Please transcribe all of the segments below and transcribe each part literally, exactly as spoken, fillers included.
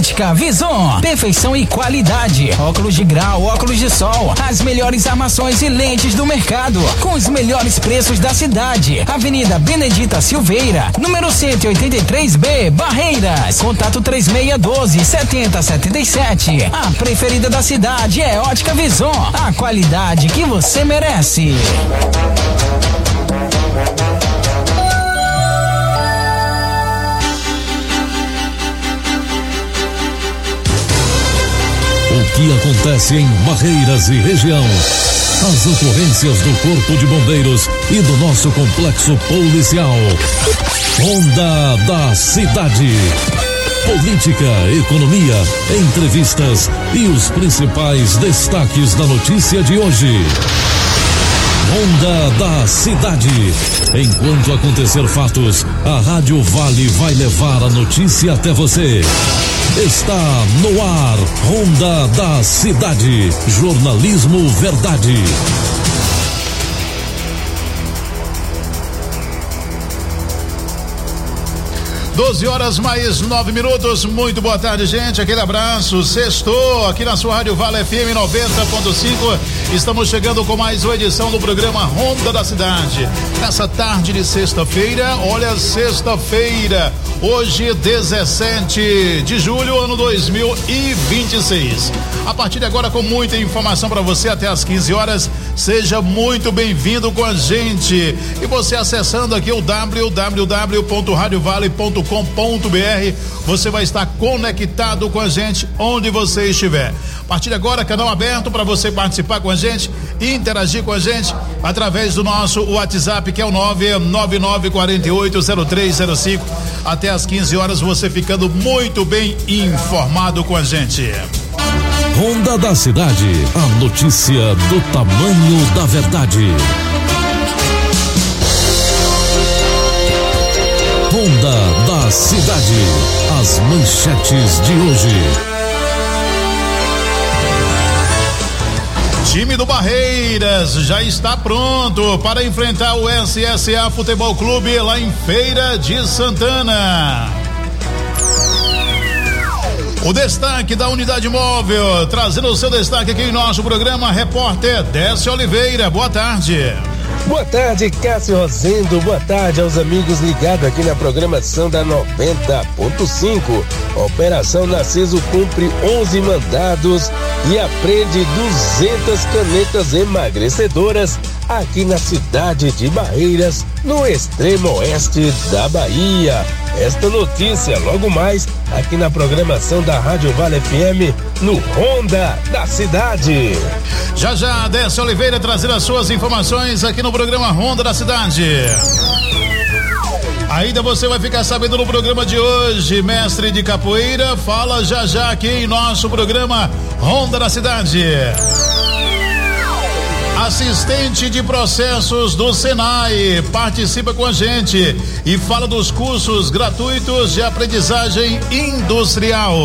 Ótica Vison, perfeição e qualidade. Óculos de grau, óculos de sol, as melhores armações e lentes do mercado, com os melhores preços da cidade. Avenida Benedita Silveira, número cento e oitenta e três B, Barreiras. Contato três seis um dois, sete zero sete sete. A preferida da cidade é Ótica Vison, a qualidade que você merece. O que acontece em Barreiras e região? As ocorrências do Corpo de Bombeiros e do nosso complexo policial. Ronda da Cidade. Política, economia, entrevistas e os principais destaques da notícia de hoje. Ronda da Cidade. Enquanto acontecer fatos, a Rádio Vale vai levar a notícia até você. Está no ar, Ronda da Cidade. Jornalismo Verdade. doze horas mais nove minutos, muito boa tarde, gente, aquele abraço, sextou aqui na sua Rádio Vale F M noventa ponto cinco, estamos chegando com mais uma edição do programa Ronda da Cidade, nessa tarde de sexta-feira, olha, sexta-feira, hoje dezessete de julho, ano dois mil e vinte e seis, a partir de agora com muita informação para você até às quinze horas, seja muito bem-vindo com a gente, e você acessando aqui o w w w ponto radio vale ponto com ponto b r, você vai estar conectado com a gente onde você estiver. A partir de agora, canal aberto para você participar com a gente e interagir com a gente através do nosso WhatsApp, que é o nove nove nove quatro oito zero três zero cinco. Até às quinze horas, você ficando muito bem informado com a gente. Ronda da Cidade, a notícia do tamanho da verdade. Ronda da Cidade, as manchetes de hoje. Time do Barreiras já está pronto para enfrentar o S S A Futebol Clube lá em Feira de Santana. O destaque da unidade móvel, trazendo o seu destaque aqui em nosso programa, repórter Décio Oliveira. Boa tarde. Boa tarde, Cássio Rosendo. Boa tarde aos amigos ligados aqui na programação da noventa ponto cinco. Operação Narciso cumpre onze mandados e apreende duzentas canetas emagrecedoras aqui na cidade de Barreiras, no extremo oeste da Bahia. Esta notícia logo mais aqui na programação da Rádio Vale F M no Ronda da Cidade. Já já, Décio Oliveira trazendo as suas informações aqui no programa Ronda da Cidade. Ainda você vai ficar sabendo no programa de hoje, mestre de capoeira fala já já aqui em nosso programa Ronda da Cidade. Assistente de processos do Senai participa com a gente e fala dos cursos gratuitos de aprendizagem industrial.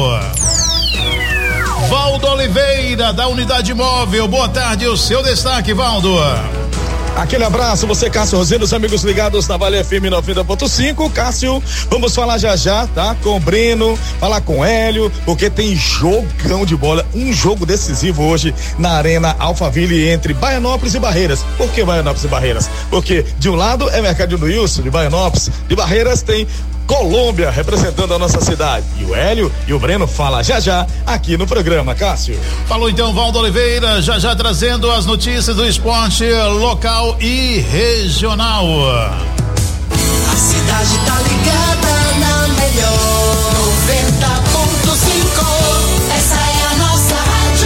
Valdo Oliveira, da Unidade Móvel, boa tarde, o seu destaque, Valdo. Aquele abraço, você, Cássio Rosendo, os amigos ligados na Vale F M noventa ponto cinco. Cássio, vamos falar já já, tá? Com o Breno, falar com o Hélio, porque tem jogão de bola, um jogo decisivo hoje na Arena Alphaville entre Baianópolis e Barreiras. Por que Baianópolis e Barreiras? Porque de um lado é Mercadinho do Wilson, de Baianópolis, de Barreiras tem Colômbia representando a nossa cidade. E o Hélio e o Breno fala já já aqui no programa, Cássio. Falou então Valdo Oliveira, já já trazendo as notícias do esporte local e regional. A cidade tá ligada na melhor noventa ponto cinco. Essa é a nossa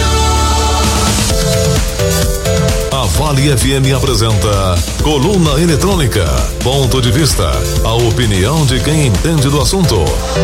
rádio. A Vale F M apresenta Coluna Eletrônica, ponto de vista, a opinião de quem entende do assunto.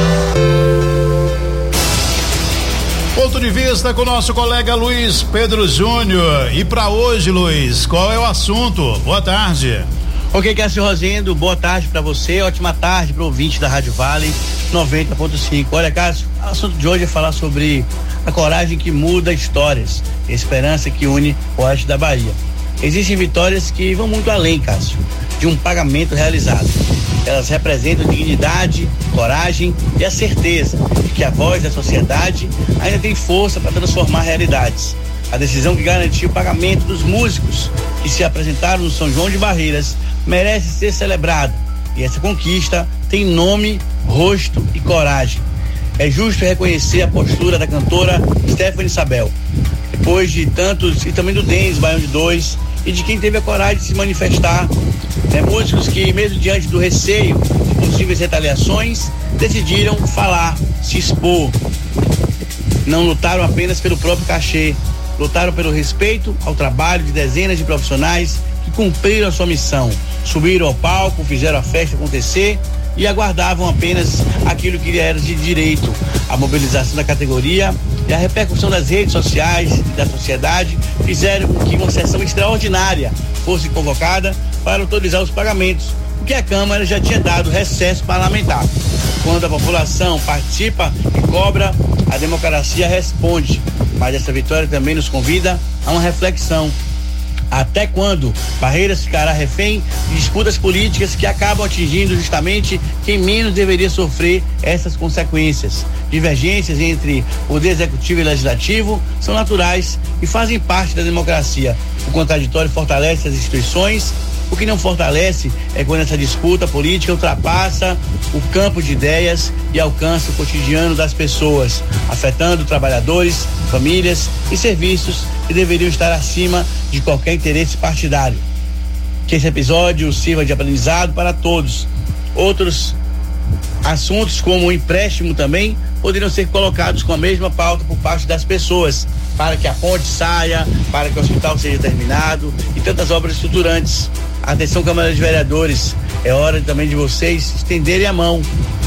Ponto de vista com o nosso colega Luiz Pedro Júnior. E para hoje, Luiz, qual é o assunto? Boa tarde. Ok, Cássio Rosendo, boa tarde para você, ótima tarde para o ouvinte da Rádio Vale noventa ponto cinco. Olha, Cássio, o assunto de hoje é falar sobre a coragem que muda histórias, a esperança que une o oeste da Bahia. Existem vitórias que vão muito além, Cássio, de um pagamento realizado. Elas representam dignidade, coragem e a certeza de que a voz da sociedade ainda tem força para transformar realidades. A decisão que garantiu o pagamento dos músicos que se apresentaram no São João de Barreiras merece ser celebrada. E essa conquista tem nome, rosto e coragem. É justo reconhecer a postura da cantora Stephanie Sabel, depois de tantos, e também do Denis, Baião de Dois, e de quem teve a coragem de se manifestar, né, músicos que, mesmo diante do receio de possíveis retaliações, decidiram falar, se expor. Não lutaram apenas pelo próprio cachê, lutaram pelo respeito ao trabalho de dezenas de profissionais que cumpriram a sua missão, subiram ao palco, fizeram a festa acontecer e aguardavam apenas aquilo que era de direito. A mobilização da categoria e a repercussão das redes sociais e da sociedade fizeram com que uma sessão extraordinária fosse convocada para autorizar os pagamentos, porque a Câmara já tinha dado recesso parlamentar. Quando a população participa e cobra, a democracia responde. Mas essa vitória também nos convida a uma reflexão. Até quando Barreiras ficará refém de disputas políticas que acabam atingindo justamente quem menos deveria sofrer essas consequências? Divergências entre poder executivo e legislativo são naturais e fazem parte da democracia. O contraditório fortalece as instituições. O que não fortalece é quando essa disputa política ultrapassa o campo de ideias e alcança o cotidiano das pessoas, afetando trabalhadores, famílias e serviços que deveriam estar acima de qualquer interesse partidário. Que esse episódio sirva de aprendizado para todos. Outros assuntos, como o empréstimo, também poderiam ser colocados com a mesma pauta por parte das pessoas, para que a ponte saia, para que o hospital seja terminado e tantas obras estruturantes. Atenção, Câmara de Vereadores, é hora também de vocês estenderem a mão.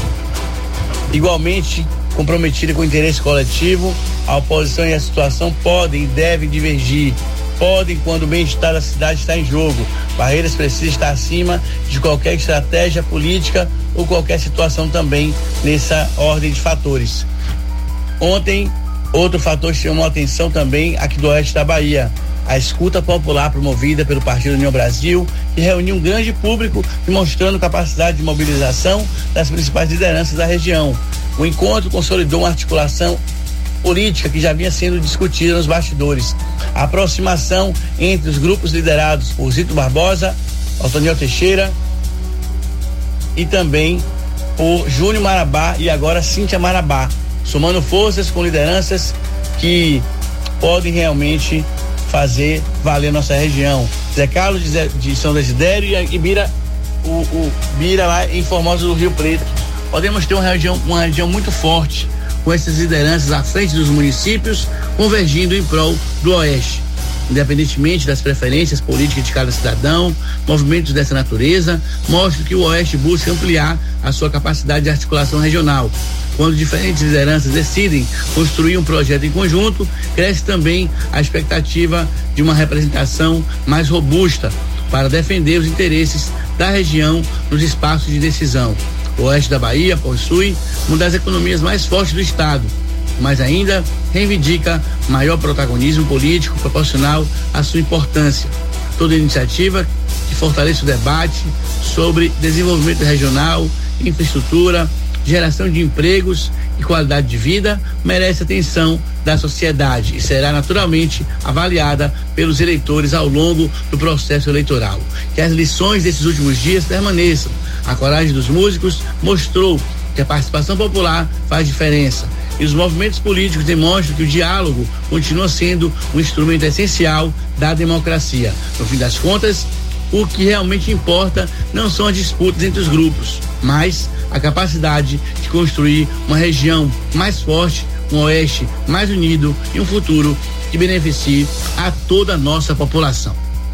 Igualmente comprometida com o interesse coletivo, a oposição e a situação podem e devem divergir. Podem quando o bem-estar da cidade está em jogo. Barreiras precisa estar acima de qualquer estratégia política ou qualquer situação também nessa ordem de fatores. Ontem, outro fator que chamou a atenção também aqui do oeste da Bahia, a escuta popular promovida pelo Partido União Brasil, que reuniu um grande público demonstrando capacidade de mobilização das principais lideranças da região. O encontro consolidou uma articulação política que já vinha sendo discutida nos bastidores. A aproximação entre os grupos liderados por Zito Barbosa, Otoniel Teixeira e também por Júnior Marabá e agora Cíntia Marabá, somando forças com lideranças que podem realmente fazer valer nossa região. Zé Carlos de, Zé, de São Desidério e, e Bira, o, o Bira lá em Formosa do Rio Preto. Podemos ter uma região, uma região muito forte, com essas lideranças à frente dos municípios, convergindo em prol do Oeste. Independentemente das preferências políticas de cada cidadão, movimentos dessa natureza mostram que o Oeste busca ampliar a sua capacidade de articulação regional. Quando diferentes lideranças decidem construir um projeto em conjunto, cresce também a expectativa de uma representação mais robusta para defender os interesses da região nos espaços de decisão. O Oeste da Bahia possui uma das economias mais fortes do estado, mas ainda reivindica maior protagonismo político proporcional à sua importância. Toda iniciativa que fortaleça o debate sobre desenvolvimento regional, infraestrutura, geração de empregos e qualidade de vida merece atenção da sociedade e será naturalmente avaliada pelos eleitores ao longo do processo eleitoral. Que as lições desses últimos dias permaneçam. A coragem dos músicos mostrou que a participação popular faz diferença e os movimentos políticos demonstram que o diálogo continua sendo um instrumento essencial da democracia. No fim das contas, o que realmente importa não são as disputas entre os grupos, mas a capacidade de construir uma região mais forte, um oeste mais unido e um futuro que beneficie a toda a nossa população.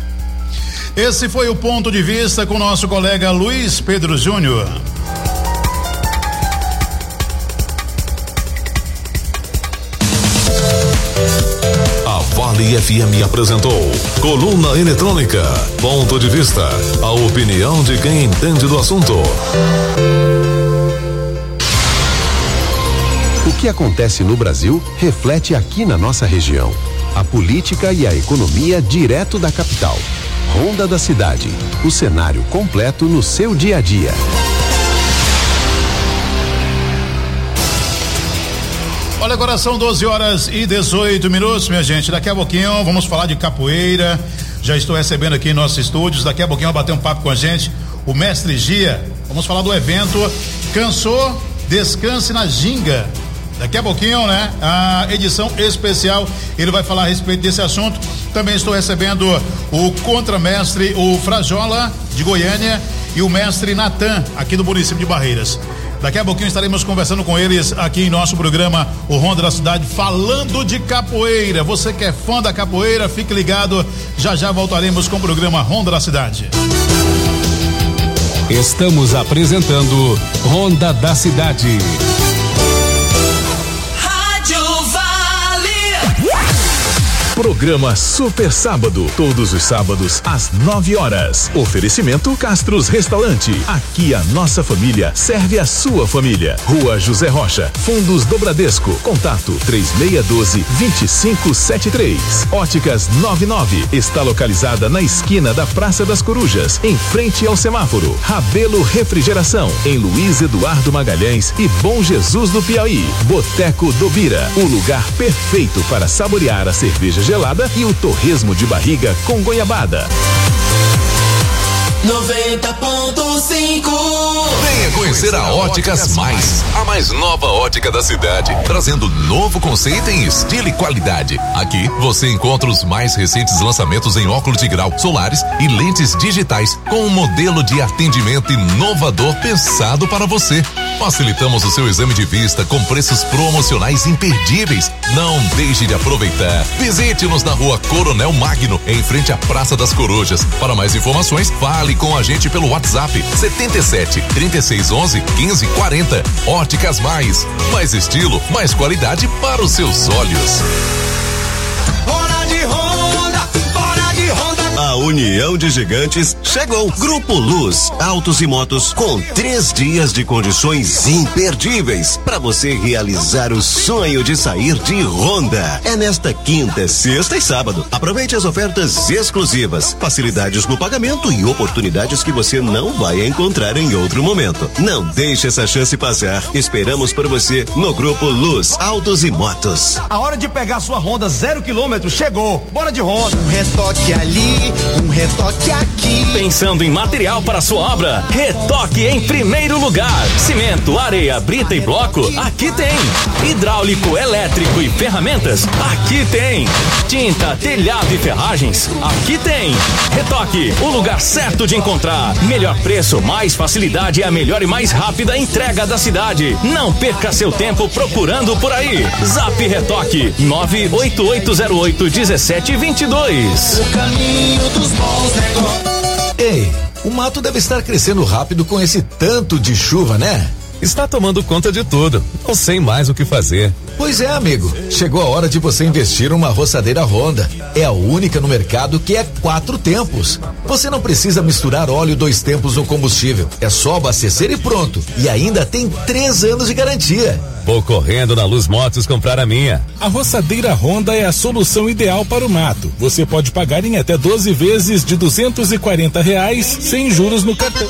Esse foi o ponto de vista com o nosso colega Luiz Pedro Júnior. A Vale F M apresentou Coluna Eletrônica, ponto de vista, a opinião de quem entende do assunto. O que acontece no Brasil reflete aqui na nossa região. A política e a economia direto da capital. Ronda da Cidade, o cenário completo no seu dia a dia. Olha, agora são doze horas e dezoito minutos, minha gente. Daqui a pouquinho vamos falar de capoeira. Já estou recebendo aqui em nossos estúdios. Daqui a pouquinho vai bater um papo com a gente o mestre Gia. Vamos falar do evento Cansou, Descanse na Ginga. Daqui a pouquinho, né? A edição especial, ele vai falar a respeito desse assunto. Também estou recebendo o contramestre, o Frajola, de Goiânia, e o mestre Natan, aqui do município de Barreiras. Daqui a pouquinho estaremos conversando com eles aqui em nosso programa, o Ronda da Cidade, falando de capoeira. Você que é fã da capoeira, fique ligado. Já já voltaremos com o programa Ronda da Cidade. Estamos apresentando Ronda da Cidade. Programa Super Sábado, todos os sábados às nove horas. Oferecimento Castros Restaurante. Aqui a nossa família serve a sua família. Rua José Rocha, Fundos do Bradesco. Contato três seis um dois, dois cinco sete três. Óticas noventa e nove está localizada na esquina da Praça das Corujas, em frente ao semáforo. Rabelo Refrigeração, em Luiz Eduardo Magalhães e Bom Jesus do Piauí. Boteco do Bira, o lugar perfeito para saborear a cerveja gelada e o torresmo de barriga com goiabada. noventa ponto cinco. Venha conhecer a Óticas Mais, a mais nova ótica da cidade, trazendo novo conceito em estilo e qualidade. Aqui você encontra os mais recentes lançamentos em óculos de grau, solares e lentes digitais, com um modelo de atendimento inovador pensado para você. Facilitamos o seu exame de vista com preços promocionais imperdíveis. Não deixe de aproveitar. Visite-nos na Rua Coronel Magno, em frente à Praça das Corujas. Para mais informações, fale com a gente pelo WhatsApp setenta e sete, trinta e seis, onze, quinze, quarenta. Óticas Mais. Mais estilo, mais qualidade para os seus olhos. Hora de Honda, hora de Honda. A União de Gigantes chegou. Grupo Luz, autos e motos com três dias de condições imperdíveis para você realizar o sonho de sair de Honda. É nesta quinta, sexta e sábado. Aproveite as ofertas exclusivas, facilidades no pagamento e oportunidades que você não vai encontrar em outro momento. Não deixe essa chance passar. Esperamos por você no Grupo Luz, autos e motos. A hora de pegar sua Honda zero quilômetro chegou. Bora de Honda. Um retoque ali, um retoque aqui. Pensando em material para sua obra? Retoque em primeiro lugar. Cimento, areia, brita e bloco? Aqui tem. Hidráulico, elétrico e ferramentas? Aqui tem. Tinta, telhado e ferragens? Aqui tem. Retoque, o lugar certo de encontrar. Melhor preço, mais facilidade e a melhor e mais rápida entrega da cidade. Não perca seu tempo procurando por aí. Zap Retoque nove oito oito zero oito um sete dois dois. O caminho dos bons negócios. Ei, o mato deve estar crescendo rápido com esse tanto de chuva, né? Está tomando conta de tudo. Não sei mais o que fazer. Pois é, amigo. Chegou a hora de você investir numa roçadeira Honda. É a única no mercado que é quatro tempos. Você não precisa misturar óleo dois tempos no combustível. É só abastecer e pronto. E ainda tem três anos de garantia. Vou correndo na Luz Motos comprar a minha. A roçadeira Honda é a solução ideal para o mato. Você pode pagar em até doze vezes de duzentos e quarenta reais sem juros no cartão.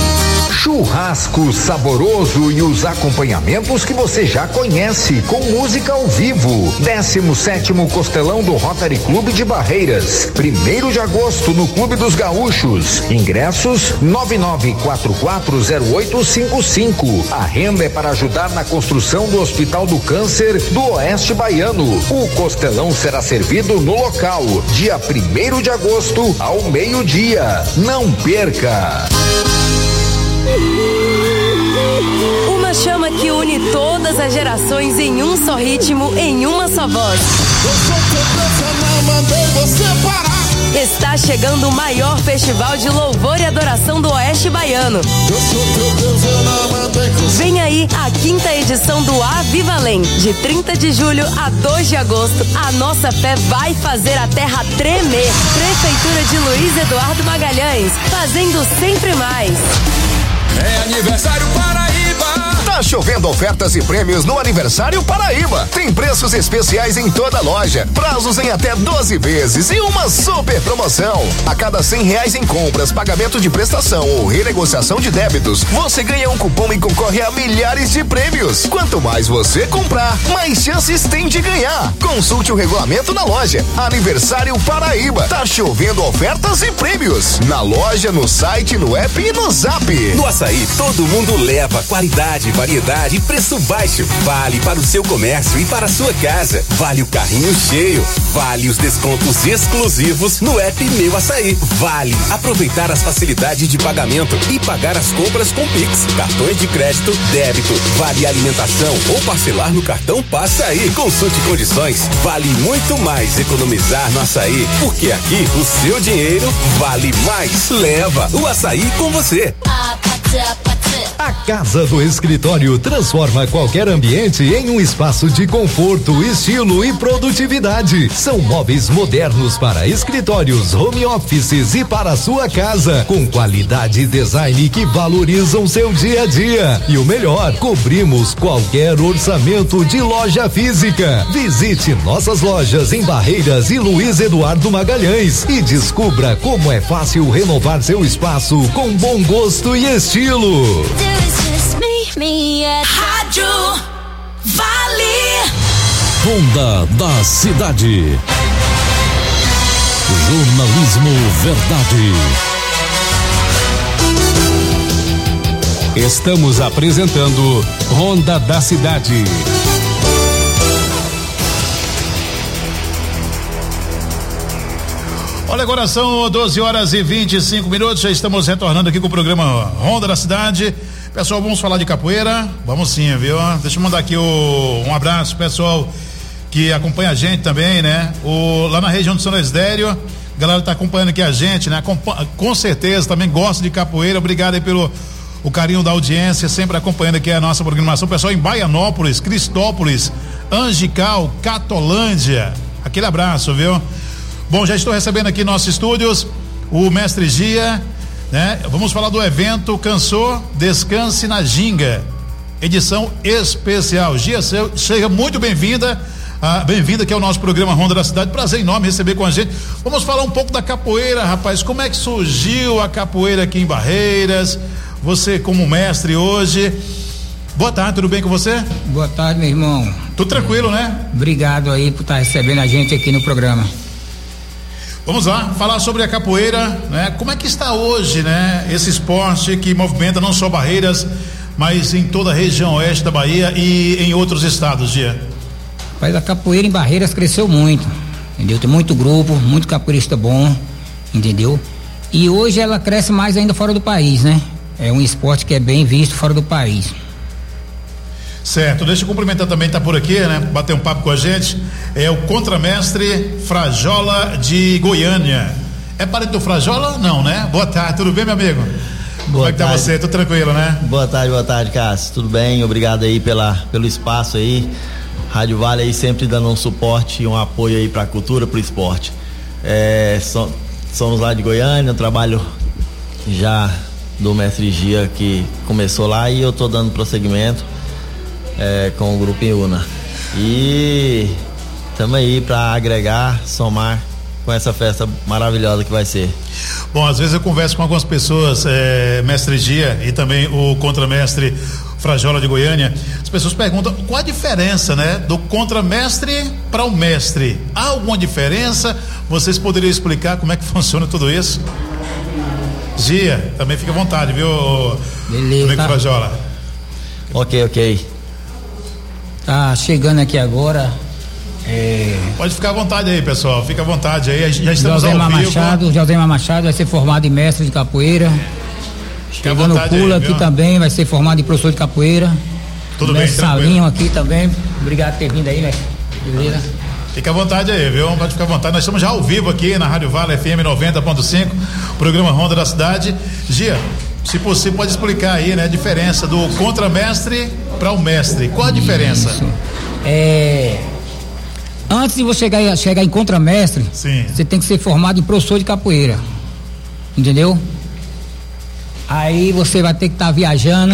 Churrasco saboroso e os acompanhamentos que você já conhece, com música ao vivo. décimo sétimo Costelão do Rotary Clube de Barreiras, primeiro de agosto no Clube dos Gaúchos. Ingressos nove nove quatro quatro zero oito cinco cinco. A renda é para ajudar na construção do Hospital do Câncer do Oeste Baiano. O costelão será servido no local, dia primeiro de agosto ao meio-dia. Não perca! Uma chama que une todas as gerações em um só ritmo, em uma só voz. Está chegando o maior festival de louvor e adoração do Oeste Baiano. Vem aí a quinta edição do Avivalém, de trinta de julho a dois de agosto. A nossa fé vai fazer a terra tremer. Prefeitura de Luiz Eduardo Magalhães, fazendo sempre mais. É aniversário Paraíba, Tá chovendo ofertas e prêmios no Aniversário Paraíba. Tem preços especiais em toda a loja, prazos em até doze vezes e uma super promoção. A cada cem reais em compras, pagamento de prestação ou renegociação de débitos, você ganha um cupom e concorre a milhares de prêmios. Quanto mais você comprar, mais chances tem de ganhar. Consulte o regulamento na loja. Aniversário Paraíba. Tá chovendo ofertas e prêmios. Na loja, no site, no app e no Zap. No Açaí, todo mundo leva qualidade, variedade e preço baixo. Vale para o seu comércio e para a sua casa. Vale o carrinho cheio. Vale os descontos exclusivos no app Meu Açaí. Vale aproveitar as facilidades de pagamento e pagar as compras com Pix, cartões de crédito, débito. Vale alimentação ou parcelar no cartão Passa Aí. Consulte condições. Vale muito mais economizar no Açaí, porque aqui o seu dinheiro vale mais. Leva o Açaí com você. A Casa do Escritório transforma qualquer ambiente em um espaço de conforto, estilo e produtividade. São móveis modernos para escritórios, home offices e para a sua casa, com qualidade e design que valorizam seu dia a dia. E o melhor, cobrimos qualquer orçamento de loja física. Visite nossas lojas em Barreiras e Luiz Eduardo Magalhães e descubra como é fácil renovar seu espaço com bom gosto e estilo. Rádio Vale. Ronda da Cidade. Jornalismo Verdade. Estamos apresentando Ronda da Cidade. Olha, agora são doze horas e vinte e cinco minutos. Já estamos retornando aqui com o programa Ronda da Cidade. Pessoal, vamos falar de capoeira? Vamos sim, viu? Deixa eu mandar aqui o, um abraço, pessoal que acompanha a gente também, né? O, lá na região de São Desidério, a galera tá acompanhando aqui a gente, né? Com, com certeza também gosta de capoeira. Obrigado aí pelo o carinho da audiência, sempre acompanhando aqui a nossa programação. Pessoal em Baianópolis, Cristópolis, Angical, Catolândia. Aquele abraço, viu? Bom, já estou recebendo aqui em nossos estúdios o mestre Gia, né? Vamos falar do evento Cansou, Descanse na Ginga, edição especial. Gia, seja muito bem-vinda, ah, bem-vinda aqui ao nosso programa Ronda da Cidade. Prazer enorme receber com a gente. Vamos falar um pouco da capoeira, rapaz. Como é que surgiu a capoeira aqui em Barreiras? Você como mestre hoje. Boa tarde, tudo bem com você? Boa tarde, meu irmão. Tudo tranquilo, né? Obrigado aí por estar recebendo a gente aqui no programa. Vamos lá, falar sobre a capoeira, né? Como é que está hoje, né? Esse esporte que movimenta não só Barreiras, mas em toda a região oeste da Bahia e em outros estados, Gia? Mas a capoeira em Barreiras cresceu muito, entendeu? Tem muito grupo, muito capoeirista bom, entendeu? E hoje ela cresce mais ainda fora do país, né? É um esporte que é bem visto fora do país. Certo, deixa eu cumprimentar também, tá por aqui, né? Bater um papo com a gente, é o contramestre Frajola de Goiânia. É parente do Frajola? Não, né? Boa tarde, tudo bem, meu amigo? Boa Como é que tá tarde. você? Tudo tranquilo, né? Boa tarde, boa tarde, Cássio, tudo bem? Obrigado aí pela, pelo espaço aí. Rádio Vale aí sempre dando um suporte e um apoio aí pra cultura, pro esporte. É, so, somos lá de Goiânia, eu trabalho já do mestre Gia que começou lá e eu tô dando prosseguimento É, com o grupo Iuna. E estamos aí para agregar, somar com essa festa maravilhosa que vai ser. Bom, às vezes eu converso com algumas pessoas, é, mestre Gia e também o contramestre Frajola de Goiânia. As pessoas perguntam qual a diferença, né, do contramestre para o mestre. Há alguma diferença? Vocês poderiam explicar como é que funciona tudo isso? Gia, também fica à vontade, viu? Beleza. Tá. Frajola. Ok, ok. Tá chegando aqui agora. É... Pode ficar à vontade aí, pessoal. Fica à vontade aí. Já estamos Josemar ao vivo. Machado, Josemar Machado vai ser formado em mestre de capoeira. Fica à Chegando o vontade Pula aí, aqui viu? também, vai ser formado em professor de capoeira. Tudo bem, mestre tranquilo. Salinho aqui também. Obrigado por ter vindo aí, né? Beleza? Fica à vontade aí, viu? Pode ficar à vontade. Nós estamos já ao vivo aqui na Rádio Vale F M noventa ponto cinco, programa Ronda da Cidade. Gia, se possível, pode explicar aí, né, a diferença do contramestre para o mestre. Qual a diferença? Isso. É, antes de você chegar, chegar em contramestre, Sim. você tem que ser formado em professor de capoeira, entendeu? Aí você vai ter que estar tá viajando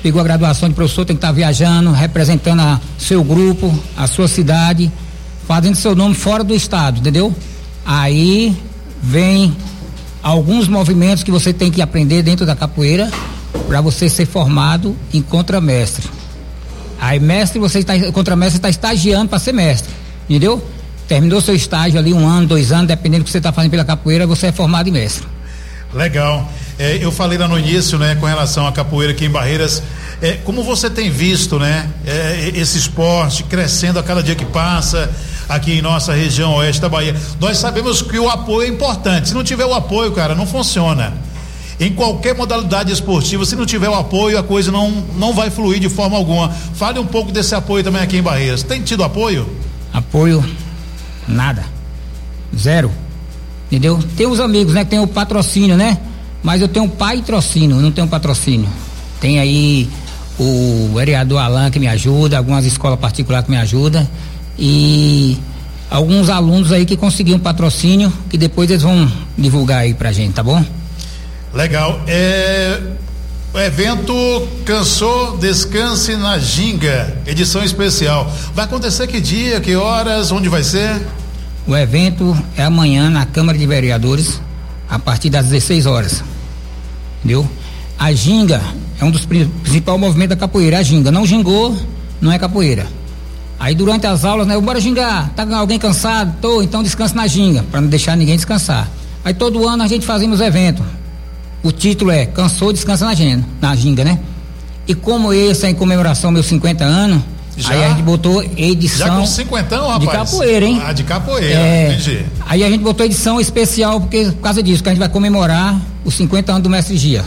pegou a graduação de professor, tem que estar viajando, representando a seu grupo, a sua cidade, fazendo seu nome fora do estado, entendeu? Aí vem alguns movimentos que você tem que aprender dentro da capoeira para você ser formado em contramestre. Aí mestre, você está, contramestre está estagiando para ser mestre, entendeu? Terminou seu estágio ali um ano, dois anos, dependendo do que você está fazendo pela capoeira, você é formado em mestre. Legal. É, eu falei lá no início, né, com relação à capoeira aqui em Barreiras, é, como você tem visto, né, é, esse esporte crescendo a cada dia que passa aqui em nossa região oeste da Bahia. Nós sabemos que o apoio é importante. Se não tiver o apoio, cara, não funciona. Em qualquer modalidade esportiva, se não tiver o apoio, a coisa não, não vai fluir de forma alguma. Fale um pouco desse apoio também aqui em Barreiras. Tem tido apoio? Apoio, nada. Zero. Entendeu? Tem os amigos, né? Que tem o patrocínio, né? Mas eu tenho patrocínio, não tenho patrocínio. Tem aí o vereador Alain que me ajuda, algumas escolas particulares que me ajudam e alguns alunos aí que conseguiram patrocínio, que depois eles vão divulgar aí pra gente, tá bom? Legal. É, o evento Cansou, Descanse na Ginga, edição especial. Vai acontecer que dia, que horas, onde vai ser? O evento é amanhã na Câmara de Vereadores, a partir das dezesseis horas. Entendeu? A ginga é um dos principais movimentos da capoeira. A ginga não gingou, não é capoeira. Aí durante as aulas, né? Bora gingar, tá alguém cansado? Tô, então descansa na ginga, para não deixar ninguém descansar. Aí todo ano a gente fazemos evento. O título é Cansou, Descansa na ginga, na ginga, né? E como esse é em comemoração meus cinquenta anos, já? Aí a gente botou edição. Já com cinquentão, rapaz? De capoeira, hein? Ah, de capoeira, é, entendi. Aí a gente botou edição especial, porque por causa disso, que a gente vai comemorar os cinquenta anos do Mestre Gia.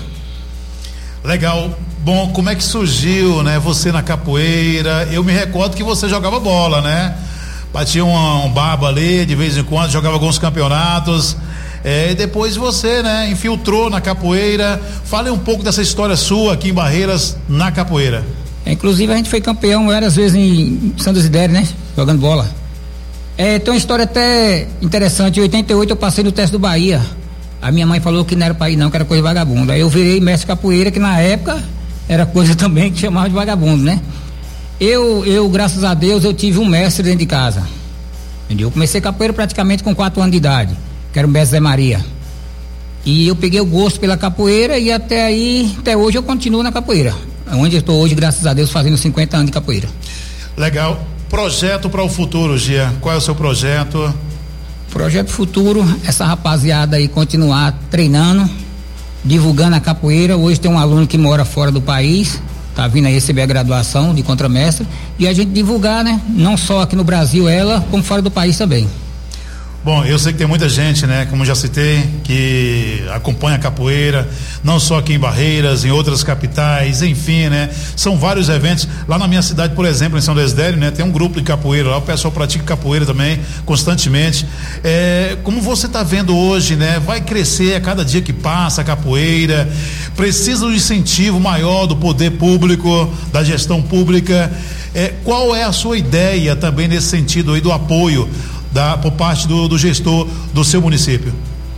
Legal. Bom, como é que surgiu, né? Você na capoeira, eu me recordo que você jogava bola, né? Batia um, um baba ali, de vez em quando, jogava alguns campeonatos. É, e depois você, né, infiltrou na capoeira. Fale um pouco dessa história sua aqui em Barreiras, na capoeira. É, inclusive a gente foi campeão várias vezes em Santos Idério, né? Jogando bola. É, tem uma história até interessante. Em oitenta e oito eu passei no teste do Bahia. A minha mãe falou que não era pra ir não, que era coisa de vagabundo. Aí eu virei mestre capoeira, que na época era coisa também que chamava de vagabundo, né? Eu, eu, graças a Deus, eu tive um mestre dentro de casa. Entendeu? Eu comecei capoeira praticamente com quatro anos de idade, que era o mestre Zé Maria. E eu peguei o gosto pela capoeira e até aí, até hoje eu continuo na capoeira. Onde eu estou hoje, graças a Deus, fazendo cinquenta anos de capoeira. Legal. Projeto para o futuro, Gia. Qual é o seu projeto? Projeto futuro, essa rapaziada aí continuar treinando, divulgando a capoeira. Hoje tem um aluno que mora fora do país, tá vindo aí receber a graduação de contramestre, e a gente divulgar, né? Não só aqui no Brasil ela, como fora do país também. Bom, eu sei que tem muita gente, né, como já citei, que acompanha a capoeira, não só aqui em Barreiras, em outras capitais, enfim, né, são vários eventos. Lá na minha cidade, por exemplo, em São Desidério, né, tem um grupo de capoeira lá, o pessoal pratica capoeira também, constantemente. É, como você está vendo hoje, né, vai crescer a cada dia que passa a capoeira, precisa de um incentivo maior do poder público, da gestão pública. É, qual é a sua ideia também nesse sentido aí do apoio Da, por parte do, do gestor do seu município?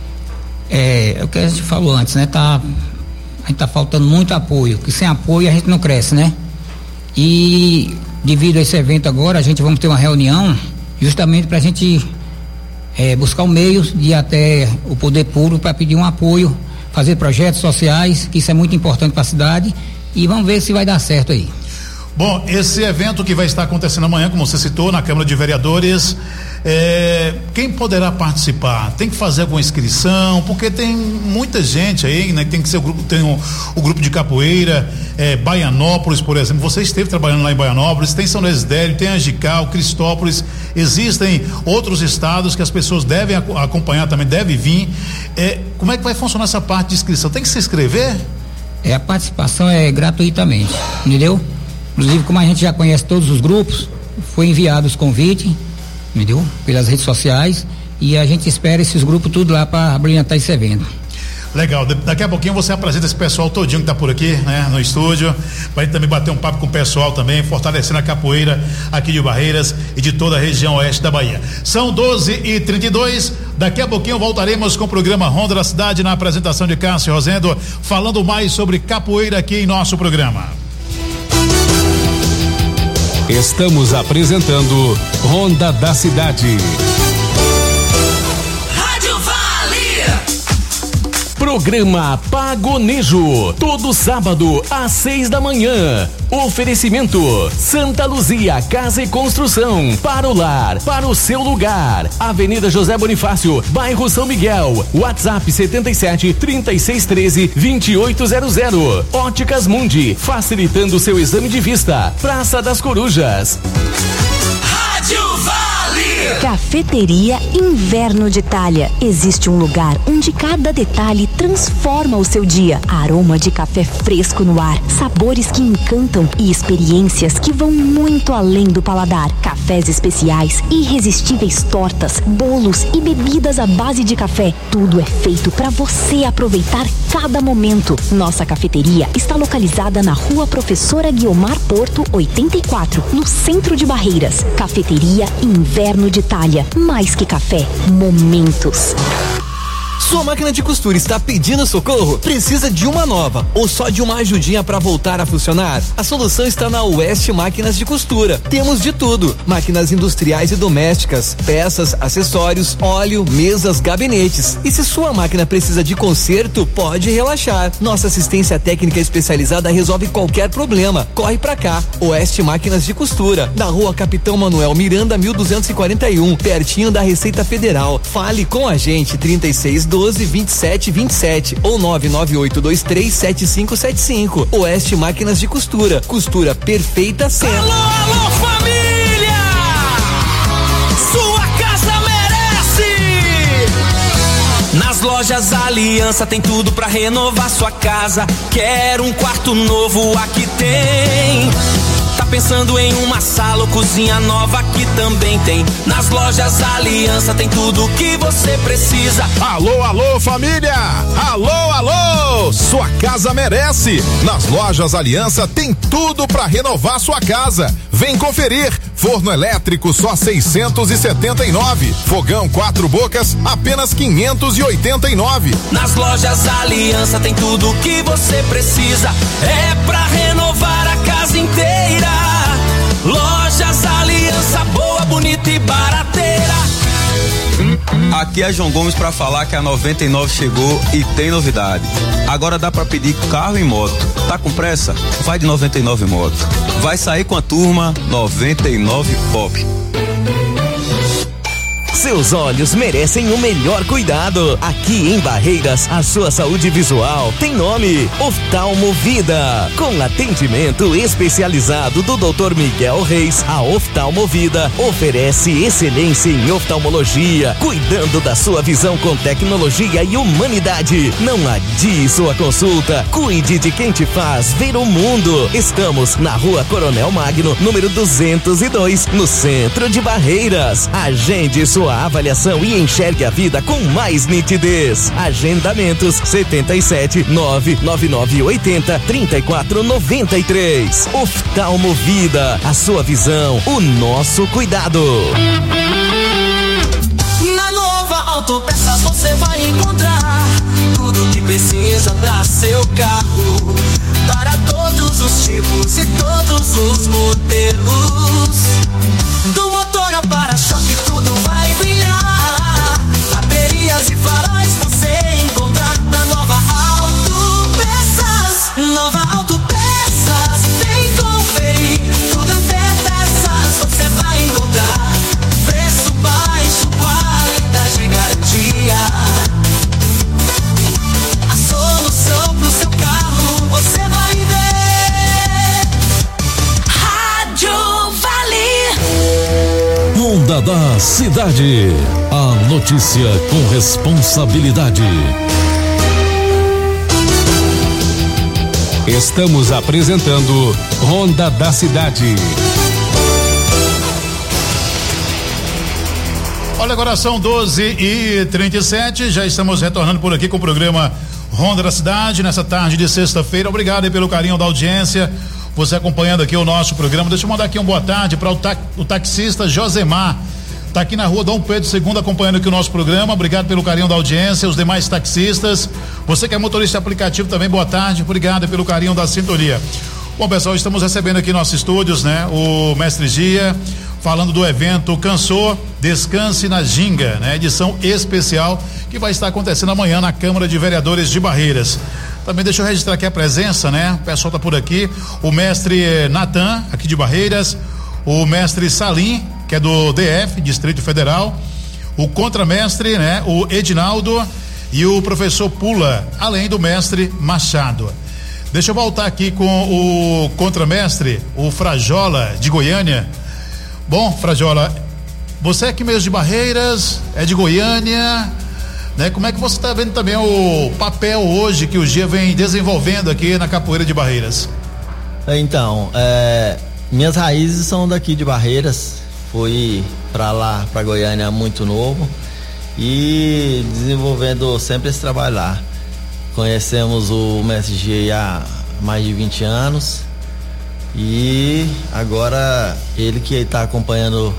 É, é o que a gente falou antes, né? Tá, a gente tá faltando muito apoio, que sem apoio a gente não cresce, né? E devido a esse evento agora, a gente vamos ter uma reunião justamente para a gente é, buscar um meio de ir até o poder público para pedir um apoio, fazer projetos sociais, que isso é muito importante para a cidade, e vamos ver se vai dar certo aí. Bom, esse evento que vai estar acontecendo amanhã, como você citou, na Câmara de Vereadores, é, quem poderá participar? Tem que fazer alguma inscrição? Porque tem muita gente aí, né? Tem que ser o grupo, tem o, o grupo de capoeira, é, Baianópolis, por exemplo. Você esteve trabalhando lá em Baianópolis, tem São Desidério, tem Angical, Cristópolis. Existem outros estados que as pessoas devem acompanhar também, devem vir. É, como é que vai funcionar essa parte de inscrição? Tem que se inscrever? É, a participação é gratuitamente, entendeu? Inclusive, como a gente já conhece todos os grupos, foi enviado os convites, entendeu? Pelas redes sociais, e a gente espera esses grupos tudo lá para brilhantar esse evento. Legal, daqui a pouquinho você apresenta esse pessoal todinho que tá por aqui, né, no estúdio, pra gente também bater um papo com o pessoal também, fortalecendo a capoeira aqui de Barreiras e de toda a região oeste da Bahia. São doze e trinta e dois, daqui a pouquinho voltaremos com o programa Ronda da Cidade, na apresentação de Cássio Rosendo, falando mais sobre capoeira aqui em nosso programa. Estamos apresentando Ronda da Cidade. Rádio Vale. Programa Pagonejo, todo sábado às seis da manhã. Oferecimento Santa Luzia Casa e Construção, para o lar, para o seu lugar. Avenida José Bonifácio, bairro São Miguel. WhatsApp setenta e sete, trinta e seis, treze, vinte e oito zero zero. Óticas Mundi, facilitando seu exame de vista. Praça das Corujas. Rádio Vale. Cafeteria Inverno de Itália. Existe um lugar onde cada detalhe transforma o seu dia. Aroma de café fresco no ar, sabores que encantam e experiências que vão muito além do paladar. Cafés especiais, irresistíveis tortas, bolos e bebidas à base de café. Tudo é feito para você aproveitar cada momento. Nossa cafeteria está localizada na Rua Professora Guiomar Porto, oitenta e quatro, no centro de Barreiras. Cafeteria Inverno de Itália. Mais que café, momentos. Sua máquina de costura está pedindo socorro? Precisa de uma nova ou só de uma ajudinha para voltar a funcionar? A solução está na West Máquinas de Costura. Temos de tudo: máquinas industriais e domésticas, peças, acessórios, óleo, mesas, gabinetes. E se sua máquina precisa de conserto, pode relaxar. Nossa assistência técnica especializada resolve qualquer problema. Corre pra cá. West Máquinas de Costura, na Rua Capitão Manuel Miranda, mil duzentos e quarenta e um, pertinho da Receita Federal. Fale com a gente, trinta e seis, doze, vinte e sete, vinte e sete ou nove nove oito dois três sete cinco sete cinco. Oeste Máquinas de Costura, costura perfeita sempre. Alô, alô, família! Sua casa merece! Nas lojas Aliança tem tudo pra renovar sua casa. Quer um quarto novo? Aqui tem. Tá pensando em uma sala ou cozinha nova? Aqui também tem. Nas lojas Aliança tem tudo o que você precisa. Alô, alô, família! Alô, alô! Sua casa merece! Nas lojas Aliança tem tudo pra renovar sua casa. Vem conferir. Forno elétrico só seiscentos e setenta e nove. Fogão quatro bocas apenas quinhentos e oitenta e nove. Nas lojas Aliança tem tudo o que você precisa. É pra renovar a casa inteira. Lojas Aliança, boa, bonita e barateira. Aqui é João Gomes para falar que a noventa e nove chegou e tem novidade. Agora dá para pedir carro e moto. Tá com pressa? Vai de noventa e nove Moto. Vai sair com a turma noventa e nove Pop. Seus olhos merecem o melhor cuidado. Aqui em Barreiras, a sua saúde visual tem nome: Oftalmo Vida. Com atendimento especializado do doutor Miguel Reis, a Oftalmo Vida oferece excelência em oftalmologia, cuidando da sua visão com tecnologia e humanidade. Não adie sua consulta. Cuide de quem te faz ver o mundo. Estamos na Rua Coronel Magno, número duzentos e dois, no centro de Barreiras. Agende sua avaliação e enxergue a vida com mais nitidez. Agendamentos setenta e sete, nove nove nove oito zero, três quatro nove três. Oftalmo Vida, a sua visão, o nosso cuidado. Na Nova Autopeças você vai encontrar tudo que precisa pra seu carro, para todos os tipos e todos os modelos. Do motor ao para-choque tudo vai virar. Baterias e faróis você encontrar na Nova Autopeças. Nova Autopeças, vem conferir. Tudo até peças você vai encontrar. Preço baixo, qualidade e garantia. A solução pro seu carro você vai ver. Rádio Vale. Ronda da Cidade. A notícia com responsabilidade. Estamos apresentando Ronda da Cidade. Olha, agora são doze e trinta e sete. Já estamos retornando por aqui com o programa Ronda da Cidade nessa tarde de sexta-feira. Obrigado aí pelo carinho da audiência. Você acompanhando aqui o nosso programa. Deixa eu mandar aqui um boa tarde para o, ta o taxista Josemar. Tá aqui na rua Dom Pedro segundo acompanhando aqui o nosso programa. Obrigado pelo carinho da audiência, os demais taxistas. Você que é motorista de aplicativo também, boa tarde. Obrigado pelo carinho da sintonia. Bom, pessoal, estamos recebendo aqui nossos estúdios, né? O mestre Gia, falando do evento Cansou, Descanse na Ginga, né? Edição especial que vai estar acontecendo amanhã na Câmara de Vereadores de Barreiras. Também deixa eu registrar aqui a presença, né? O pessoal tá por aqui, o mestre Natan, aqui de Barreiras, o mestre Salim, que é do D F, Distrito Federal, o contramestre, né? O Edinaldo e o professor Pula, além do mestre Machado. Deixa eu voltar aqui com o contramestre, o Frajola, de Goiânia. Bom, Frajola, você é aqui mesmo de Barreiras, é de Goiânia, né? Como é que você está vendo também o papel hoje que o Gia vem desenvolvendo aqui na capoeira de Barreiras? Então, é, minhas raízes são daqui de Barreiras, fui para lá, para Goiânia muito novo e desenvolvendo sempre esse trabalho lá. Conhecemos o mestre Gia há mais de vinte anos e agora ele que está acompanhando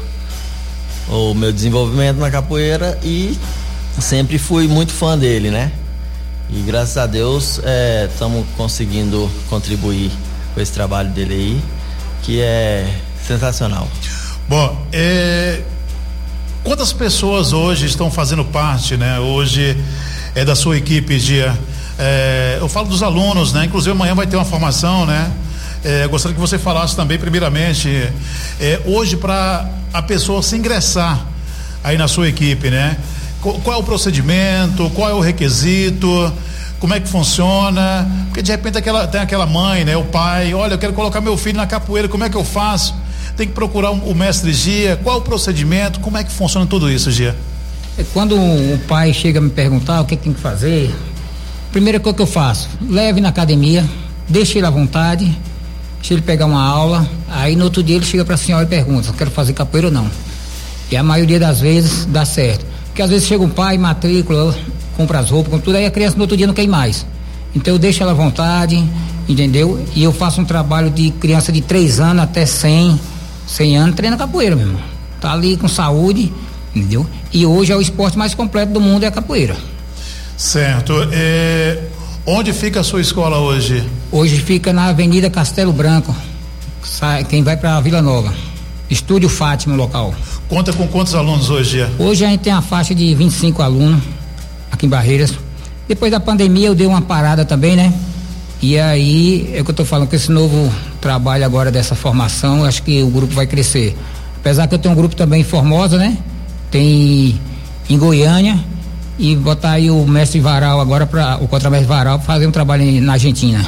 o meu desenvolvimento na capoeira e sempre fui muito fã dele, né? E graças a Deus estamos é, conseguindo contribuir com esse trabalho dele aí, que é sensacional. Bom, é, quantas pessoas hoje estão fazendo parte, né? Hoje é da sua equipe, Gia. É, eu falo dos alunos, né? Inclusive amanhã vai ter uma formação, né? É, gostaria que você falasse também, primeiramente, é, hoje para a pessoa se ingressar aí na sua equipe, né? Qual, qual é o procedimento, qual é o requisito, como é que funciona? Porque de repente aquela, tem aquela mãe, né? O pai, olha, eu quero colocar meu filho na capoeira, como é que eu faço? Tem que procurar o, o mestre Gia, qual é o procedimento, como é que funciona tudo isso, Gia? Quando o pai chega a me perguntar o que tem que fazer, primeira coisa que eu faço, leve na academia, deixe ele à vontade, deixe ele pegar uma aula, aí no outro dia ele chega para a senhora e pergunta, eu quero fazer capoeira ou não. E a maioria das vezes dá certo. Porque às vezes chega um pai, matrícula, compra as roupas, compra tudo, aí a criança no outro dia não quer ir mais. Então eu deixo ela à vontade, entendeu? E eu faço um trabalho de criança de três anos até cem, cem anos, treina capoeira, meu irmão. Tá ali com saúde, entendeu? E hoje é o esporte mais completo do mundo, é a capoeira. Certo. É, onde fica a sua escola hoje? Hoje fica na Avenida Castelo Branco. Sai, quem vai para Vila Nova. Estúdio Fátima, o local. Conta com quantos alunos hoje? Hoje a gente tem a faixa de vinte e cinco alunos aqui em Barreiras. Depois da pandemia eu dei uma parada também, né? E aí é o que eu tô falando, com esse novo trabalho agora dessa formação, eu acho que o grupo vai crescer. Apesar que eu tenho um grupo também em Formosa, né? Tem em Goiânia. E botar aí o mestre Varal agora para o contramestre Varal pra fazer um trabalho na Argentina.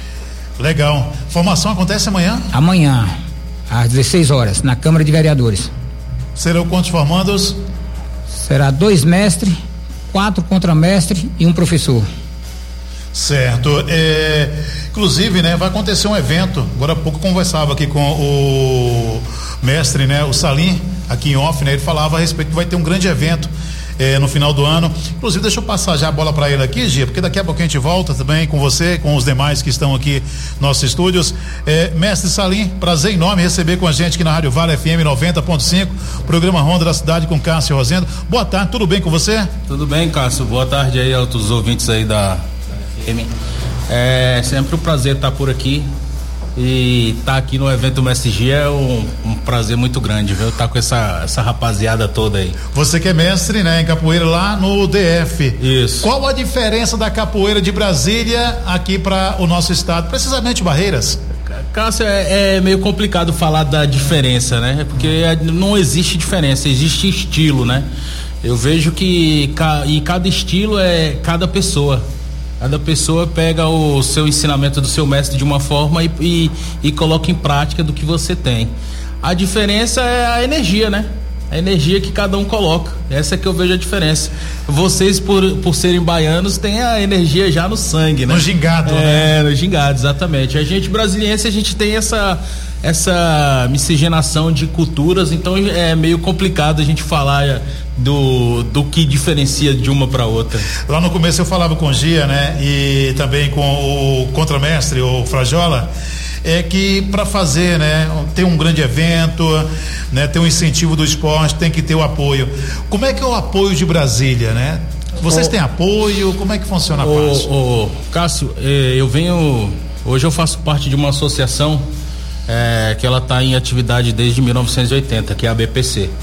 Legal. Formação acontece amanhã? Amanhã, às dezesseis horas, na Câmara de Vereadores. Serão quantos formandos? Será dois mestres, quatro contramestres e um professor. Certo. É, inclusive, né, vai acontecer um evento. Agora há pouco eu conversava aqui com o mestre, né, o Salim, aqui em off, né, ele falava a respeito que vai ter um grande evento. É, no final do ano. Inclusive, deixa eu passar já a bola para ele aqui, Gia, porque daqui a pouco a gente volta também com você, com os demais que estão aqui nos nossos estúdios. É, mestre Salim, prazer enorme receber com a gente aqui na Rádio Vale F M noventa ponto cinco, programa Ronda da Cidade com Cássio Rosendo. Boa tarde, tudo bem com você? Tudo bem, Cássio. Boa tarde aí aos ouvintes aí da F M. É sempre um prazer estar por aqui. E estar tá aqui no evento M S G é um, um prazer muito grande, viu? Estar tá com essa, essa rapaziada toda aí. Você que é mestre, né, em capoeira lá no D F. Isso. Qual a diferença da capoeira de Brasília aqui para o nosso estado, precisamente Barreiras? Cássio, é, é meio complicado falar da diferença, né? Porque não existe diferença, existe estilo, né? Eu vejo que ca, e cada estilo é cada pessoa. Cada pessoa pega o seu ensinamento do seu mestre de uma forma e, e, e coloca em prática do que você tem. A diferença é a energia, né? A energia que cada um coloca. Essa é que eu vejo a diferença. Vocês, por, por serem baianos, têm a energia já no sangue, né? No gingado, é, né? É, no gingado, exatamente. A gente brasiliense, a gente tem essa, essa miscigenação de culturas, então é meio complicado a gente falar do, do que diferencia de uma para outra. Lá no começo eu falava com o Gia, né? E também com o contramestre, o Frajola, é que para fazer, né, ter um grande evento, né, ter um incentivo do esporte, tem que ter o apoio. Como é que é o apoio de Brasília, né? Vocês ô, têm apoio? Como é que funciona a ô, parte? Ô, Cássio, eu venho Hoje eu faço parte de uma associação é, que ela está em atividade desde mil novecentos e oitenta, que é a B P C.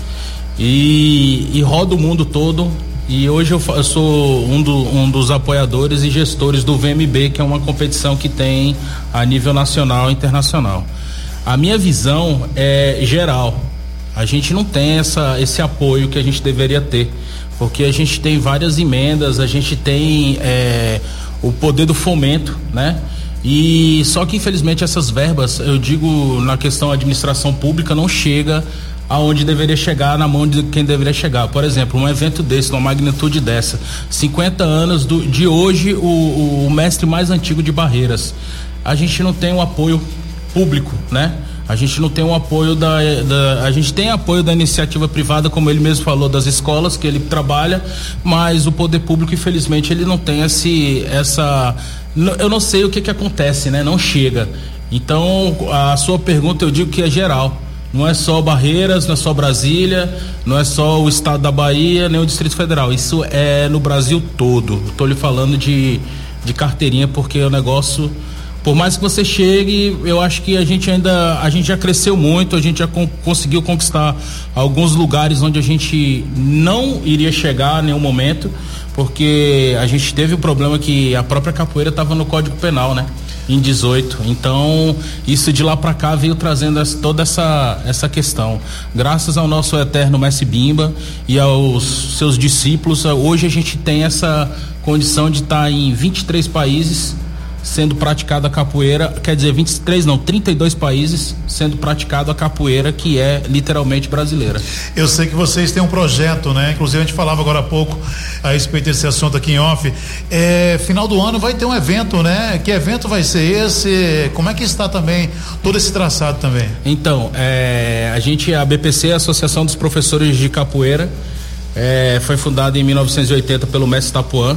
E, e roda o mundo todo. E hoje eu, eu sou um, do, um dos apoiadores e gestores do V M B, que é uma competição que tem a nível nacional e internacional. A minha visão é geral. A gente não tem essa, esse apoio que a gente deveria ter, porque a gente tem várias emendas, a gente tem é, o poder do fomento, né? E só que infelizmente essas verbas, eu digo na questão administração pública, não chega aonde deveria chegar, na mão de quem deveria chegar. Por exemplo, um evento desse, uma magnitude dessa, cinquenta anos do, de hoje, o, o mestre mais antigo de Barreiras, a gente não tem um apoio público, né? A gente não tem um apoio da, da a gente tem apoio da iniciativa privada, como ele mesmo falou, das escolas que ele trabalha, mas o poder público, infelizmente, ele não tem esse, essa, eu não sei o que que acontece, né? Não chega. Então, a sua pergunta eu digo que é geral. Não é só Barreiras, não é só Brasília, não é só o estado da Bahia, nem o Distrito Federal. Isso é no Brasil todo. Estou lhe falando de, de carteirinha, porque o negócio, por mais que você chegue, eu acho que a gente ainda, a gente já cresceu muito, a gente já com, conseguiu conquistar alguns lugares onde a gente não iria chegar em nenhum momento, porque a gente teve o problema que a própria capoeira estava no Código Penal, né? Em dezoito, então isso de lá para cá veio trazendo essa, toda essa, essa questão. Graças ao nosso eterno mestre Bimba e aos seus discípulos, hoje a gente tem essa condição de estar tá em vinte e três países sendo praticada a capoeira, quer dizer, vinte e três não, trinta e dois países sendo praticada a capoeira, que é literalmente brasileira. Eu sei que vocês têm um projeto, né? Inclusive a gente falava agora há pouco a respeito desse assunto aqui em off. É, final do ano vai ter um evento, né? Que evento vai ser esse? Como é que está também todo esse traçado também? Então, é, a gente, a B P C, a Associação dos Professores de Capoeira, é, foi fundada em mil novecentos e oitenta pelo mestre Tapuã.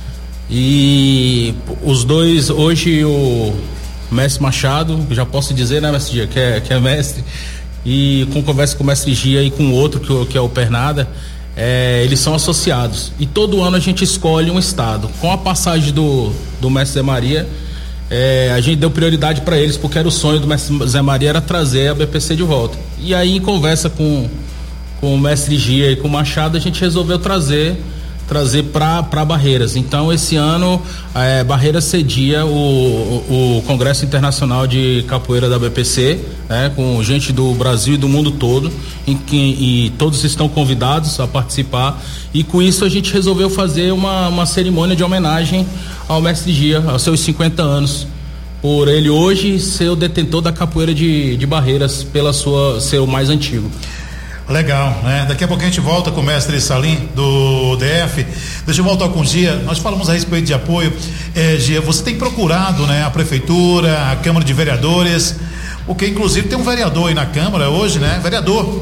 E os dois, hoje o mestre Machado, já posso dizer, né, mestre Gia, que é, que é mestre, e com conversa com o mestre Gia e com o outro, que, que é o Pernada, é, eles são associados. E todo ano a gente escolhe um estado. Com a passagem do, do mestre Zé Maria, é, a gente deu prioridade para eles, porque era o sonho do mestre Zé Maria, era trazer a B P C de volta. E aí, em conversa com, com o mestre Gia e com o Machado, a gente resolveu trazer trazer para Barreiras. Então, esse ano, é, Barreiras cedia o, o, o Congresso Internacional de Capoeira da B P C, né, com gente do Brasil e do mundo todo, em que, e todos estão convidados a participar, e com isso a gente resolveu fazer uma, uma cerimônia de homenagem ao mestre Gia, aos seus cinquenta anos, por ele hoje ser o detentor da capoeira de, de Barreiras, pela sua, ser o mais antigo. Legal, né? Daqui a pouco a gente volta com o mestre Salim do D F. Deixa eu voltar com o Gia. Nós falamos a respeito de apoio. É, Gia, você tem procurado, né, a prefeitura, a Câmara de Vereadores, porque inclusive tem um vereador aí na Câmara hoje, né? Vereador.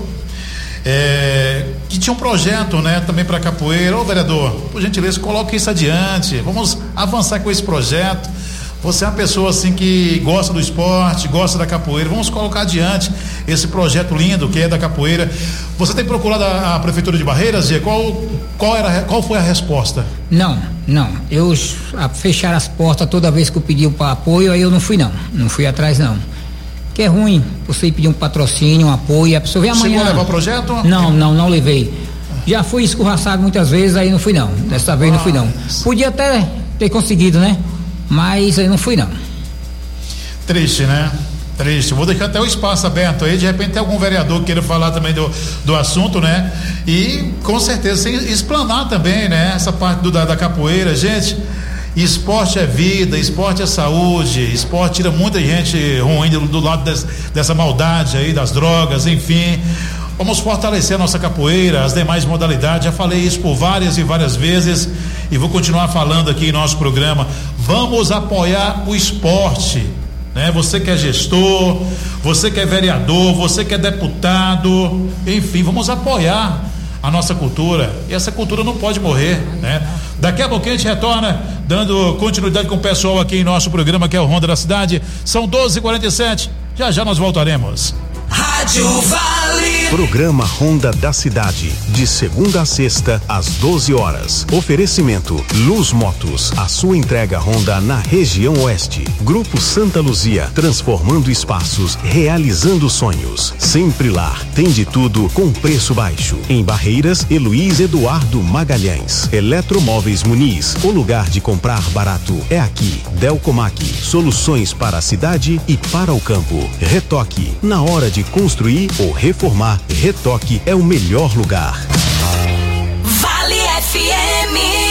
É, que tinha um projeto, né, também para capoeira. Ô vereador, por gentileza, coloque isso adiante. Vamos avançar com esse projeto. Você é uma pessoa assim que gosta do esporte, gosta da capoeira, vamos colocar adiante esse projeto lindo que é da capoeira. Você tem procurado a, a Prefeitura de Barreiras, Zé? Qual, qual, era, qual foi a resposta? Não, não, eu a, fechar as portas toda vez que eu pedi para apoio, aí eu não fui não, não fui atrás não. Que é ruim você pedir um patrocínio, um apoio, a pessoa vem amanhã. Chegou a levar o projeto? Não, não, não levei. Já fui escorraçado muitas vezes, aí não fui não, dessa vez ah, não fui não. Podia até ter conseguido, né? Mas eu não fui não. Triste, né? Triste. Vou deixar até o espaço aberto aí, de repente tem algum vereador que queira falar também do, do assunto, né? E com certeza sem explanar também, né? Essa parte do, da, da capoeira, gente. Esporte é vida, esporte é saúde, esporte tira muita gente ruim do, do lado des, dessa maldade aí, das drogas, enfim. Vamos fortalecer a nossa capoeira, as demais modalidades. Já falei isso por várias e várias vezes e vou continuar falando aqui em nosso programa. Vamos apoiar o esporte, né? Você que é gestor, você que é vereador, você que é deputado, enfim, vamos apoiar a nossa cultura. E essa cultura não pode morrer, né? Daqui a pouquinho a gente retorna dando continuidade com o pessoal aqui em nosso programa, que é o Ronda da Cidade. São doze e quarenta e sete. Já já nós voltaremos. Rádio Vale Programa Honda da Cidade, de segunda a sexta, às doze horas. Oferecimento Luz Motos, a sua entrega Honda na região oeste. Grupo Santa Luzia, transformando espaços, realizando sonhos. Sempre lá, tem de tudo com preço baixo. Em Barreiras e Luiz Eduardo Magalhães. Eletromóveis Muniz, o lugar de comprar barato é aqui. Delcomac, soluções para a cidade e para o campo. Retoque, na hora de construir ou reformar, Retoque é o melhor lugar. Vale F M.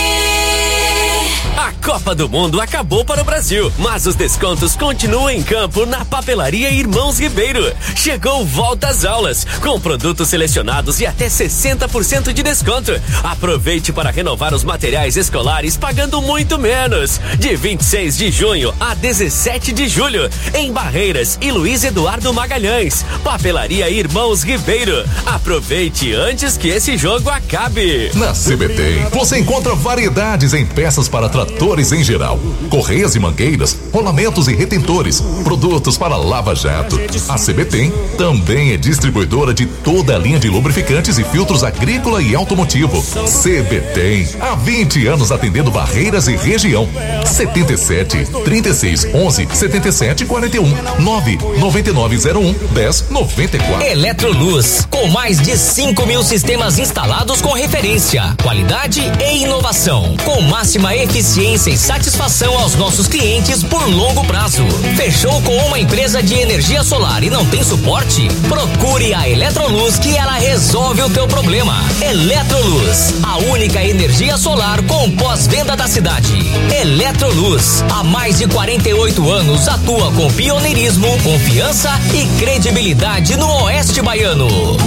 A Copa do Mundo acabou para o Brasil, mas os descontos continuam em campo na Papelaria Irmãos Ribeiro. Chegou Volta às Aulas, com produtos selecionados e até sessenta por cento de desconto. Aproveite para renovar os materiais escolares pagando muito menos. De vinte e seis de junho a dezessete de julho, em Barreiras e Luiz Eduardo Magalhães. Papelaria Irmãos Ribeiro. Aproveite antes que esse jogo acabe. Na C B T, você encontra variedades em peças para tratores em geral, correias e mangueiras, rolamentos e retentores, produtos para lava-jato. A C B T também é distribuidora de toda a linha de lubrificantes e filtros agrícola e automotivo. C B T, há vinte anos atendendo Barreiras e região. setenta e sete, trinta e seis, onze, setenta e sete, quarenta e um, nove nove nove zero um, dez noventa e quatro. Eletroluz, com mais de cinco mil sistemas instalados com referência, qualidade e inovação, com máxima eficiência e satisfação aos nossos clientes por longo prazo. Fechou com uma empresa de energia solar e não tem suporte? Procure a Eletroluz que ela resolve o teu problema. Eletroluz, a única energia solar com pós-venda da cidade. Eletroluz, há mais de quarenta e oito anos atua com pioneirismo, confiança e credibilidade no Oeste Baiano.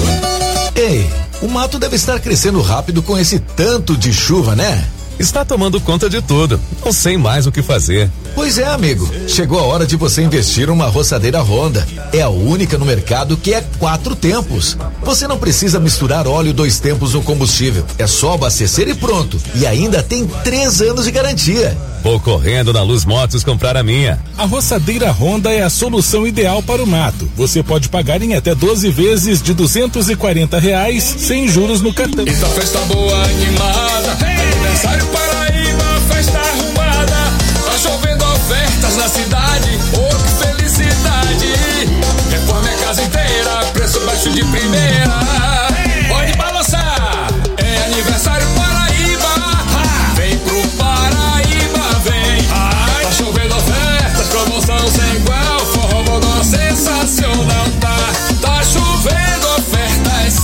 Ei, o mato deve estar crescendo rápido com esse tanto de chuva, né? Está tomando conta de tudo. Não sei mais o que fazer. Pois é, amigo. Chegou a hora de você investir numa roçadeira Honda. É a única no mercado que é quatro tempos. Você não precisa misturar óleo dois tempos no combustível. É só abastecer e pronto. E ainda tem três anos de garantia. Vou correndo na Luz Motos comprar a minha. A roçadeira Honda é a solução ideal para o mato. Você pode pagar em até doze vezes de duzentos e quarenta reais sem juros no cartão. Eita festa boa animada, aniversário Paraíba, festa arrumada, tá chovendo ofertas na cidade, oh que felicidade, reforma a casa inteira, preço baixo de primeira, pode balançar, é aniversário Paraíba, vem pro Paraíba, vem, tá chovendo ofertas, promoção sem igual, forró bodó sensacional, tá, tá chovendo ofertas,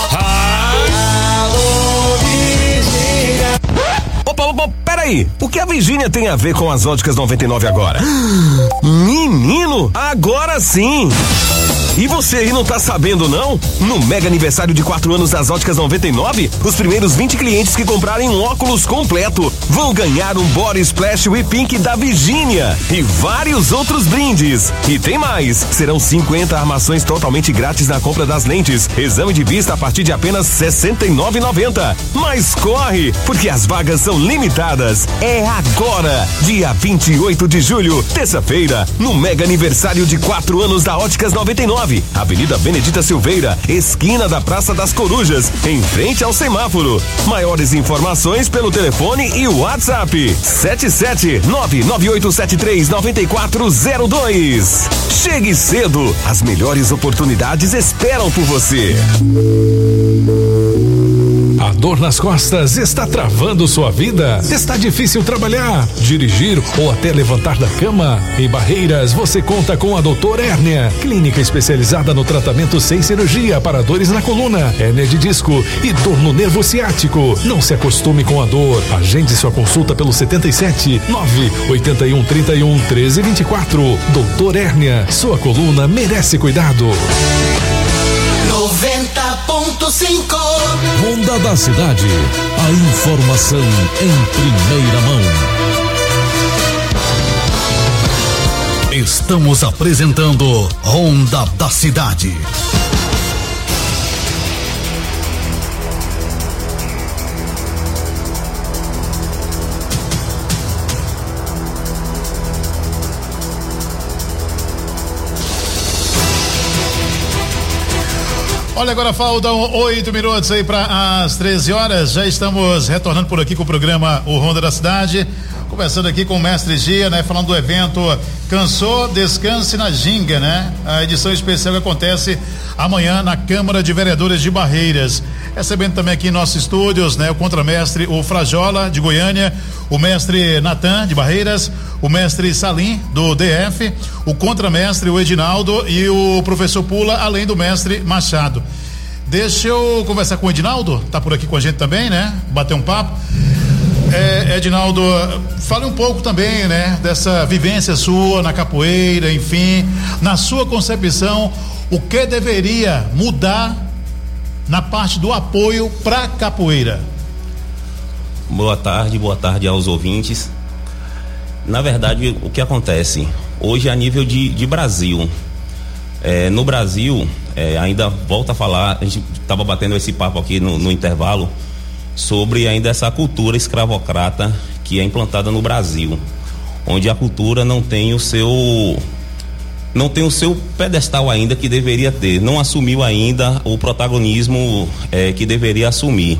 alô Virgínia. Opa, opa, peraí, o que a Virgínia tem a ver com as óticas noventa e nove agora? Menino, agora sim! E você aí não tá sabendo não? No mega aniversário de quatro anos das óticas noventa e nove, os primeiros vinte clientes que comprarem um óculos completo vão ganhar um body splash We Pink da Virgínia e vários outros brindes. E tem mais, serão cinquenta armações totalmente grátis na compra das lentes, exame de vista a partir de apenas sessenta e nove reais e noventa centavos. Mas corre, porque as vagas são limitadas. É agora, dia vinte e oito de julho, terça-feira, no mega aniversário de quatro anos da Óticas noventa e nove, Avenida Benedita Silveira, esquina da Praça das Corujas, em frente ao semáforo. Maiores informações pelo telefone e o WhatsApp sete sete nove nove oito sete três nove quatro zero dois. Chegue cedo, as melhores oportunidades esperam por você. A dor nas costas está travando sua vida? Está difícil trabalhar, dirigir ou até levantar da cama? Em Barreiras, você conta com a doutor Hérnia, clínica especializada no tratamento sem cirurgia para dores na coluna, hérnia de disco e dor no nervo ciático. Não se acostume com a dor. Agende sua consulta pelo setenta e sete, nove oito um, trinta e um, treze, vinte e quatro. Doutor Hérnia, sua coluna merece cuidado. noventa ponto cinco Honda da Cidade. A informação em primeira mão. Estamos apresentando Honda da Cidade. Olha Olha, agora faltam oito minutos aí para as treze horas. Já estamos retornando por aqui com o programa O Ronda da Cidade. Conversando aqui com o mestre Gia, né? Falando do evento Cansou, Descanse na Ginga, né? A edição especial que acontece amanhã na Câmara de Vereadores de Barreiras. Recebendo também aqui em nossos estúdios, né? O contramestre, o Frajola, de Goiânia, o mestre Natan, de Barreiras, o mestre Salim, do D F, o contramestre, o Edinaldo e o professor Pula, além do mestre Machado. Deixa eu conversar com o Edinaldo, tá por aqui com a gente também, né? Bater um papo. É, Edinaldo, fale um pouco também, né, dessa vivência sua na capoeira, enfim, na sua concepção, o que deveria mudar na parte do apoio para capoeira? Boa tarde, boa tarde aos ouvintes. Na verdade, o que acontece hoje a nível de, de Brasil, é, no Brasil, é, ainda volta a falar, a gente estava batendo esse papo aqui no, no intervalo, sobre ainda essa cultura escravocrata que é implantada no Brasil, onde a cultura não tem o seu não tem o seu pedestal ainda que deveria ter, não assumiu ainda o protagonismo é, que deveria assumir.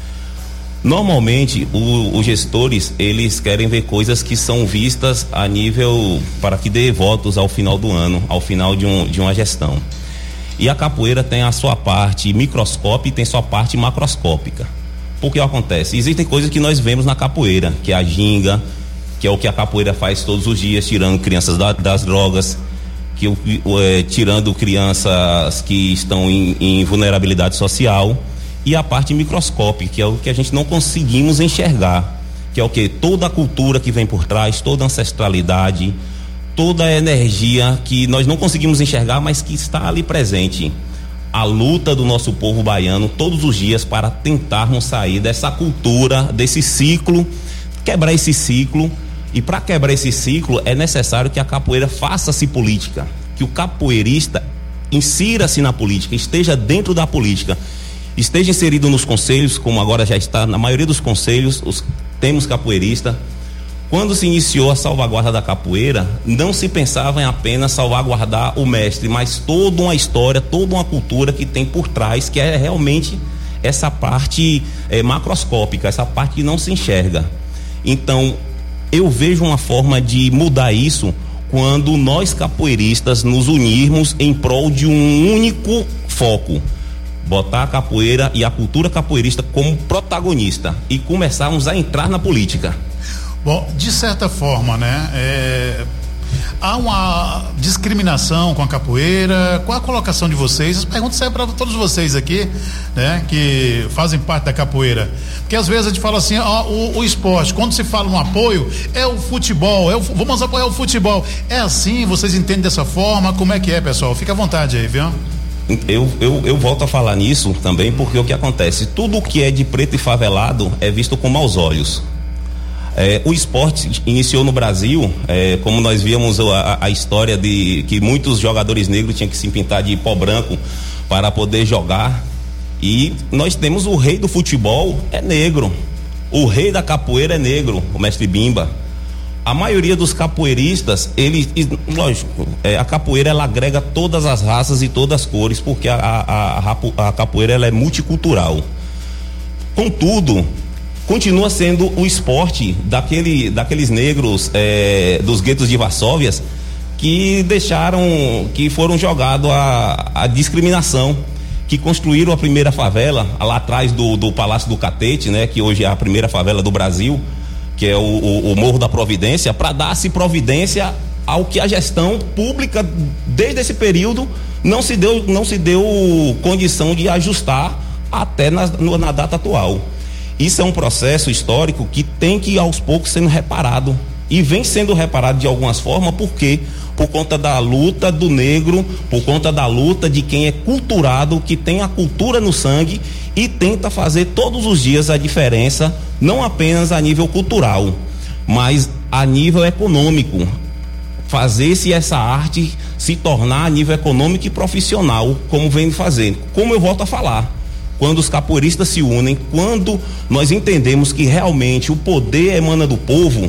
Normalmente o, os gestores, eles querem ver coisas que são vistas a nível para que dê votos ao final do ano, ao final de, um, de uma gestão. E a capoeira tem a sua parte microscópica e tem sua parte macroscópica. O que acontece? Existem coisas que nós vemos na capoeira, que é a ginga, que é o que a capoeira faz todos os dias, tirando crianças da, das drogas, que é, tirando crianças que estão em, em vulnerabilidade social, e a parte microscópica, que é o que a gente não conseguimos enxergar, que é o que? Toda a cultura que vem por trás, toda a ancestralidade, toda a energia que nós não conseguimos enxergar, mas que está ali presente. A luta do nosso povo baiano todos os dias para tentarmos sair dessa cultura, desse ciclo, quebrar esse ciclo. E para quebrar esse ciclo é necessário que a capoeira faça-se política, que o capoeirista insira-se na política, esteja dentro da política, esteja inserido nos conselhos, como agora já está na maioria dos conselhos, os, temos capoeirista. Quando se iniciou a salvaguarda da capoeira, não se pensava em apenas salvaguardar o mestre, mas toda uma história, toda uma cultura que tem por trás, que é realmente essa parte é, macroscópica, essa parte que não se enxerga. Então, eu vejo uma forma de mudar isso quando nós capoeiristas nos unirmos em prol de um único foco. Botar a capoeira e a cultura capoeirista como protagonista e começarmos a entrar na política. Bom, de certa forma, né, é, há uma discriminação com a capoeira. Qual a colocação de vocês? As perguntas servem para todos vocês aqui, né, que fazem parte da capoeira, porque às vezes a gente fala assim, ó, o, o esporte, quando se fala no apoio, é o futebol, é o, vamos apoiar o futebol, é assim, vocês entendem dessa forma? Como é que é, pessoal? Fica à vontade aí, viu? Eu, eu, eu volto a falar nisso também, porque o que acontece, tudo que é de preto e favelado é visto com maus olhos. É, o esporte iniciou no Brasil, é, como nós víamos a, a história de que muitos jogadores negros tinham que se pintar de pó branco para poder jogar, e nós temos o rei do futebol é negro, o rei da capoeira é negro, o mestre Bimba. A maioria dos capoeiristas, ele, lógico, é, a capoeira ela agrega todas as raças e todas as cores, porque a, a, a, a capoeira ela é multicultural. Contudo, continua sendo o esporte daquele, daqueles negros é, dos guetos de Varsóvias que deixaram, que foram jogados a, a discriminação, que construíram a primeira favela lá atrás do, do Palácio do Catete, né, que hoje é a primeira favela do Brasil, que é o, o, o Morro da Providência, para dar-se providência ao que a gestão pública desde esse período não se deu, não se deu condição de ajustar até na, na data atual. Isso é um processo histórico que tem que aos poucos sendo reparado, e vem sendo reparado de algumas formas, porque por conta da luta do negro, por conta da luta de quem é culturado, que tem a cultura no sangue e tenta fazer todos os dias a diferença, não apenas a nível cultural, mas a nível econômico, fazer-se essa arte se tornar a nível econômico e profissional, como vem fazendo. Como eu volto a falar, quando os capoeiristas se unem, quando nós entendemos que realmente o poder emana do povo,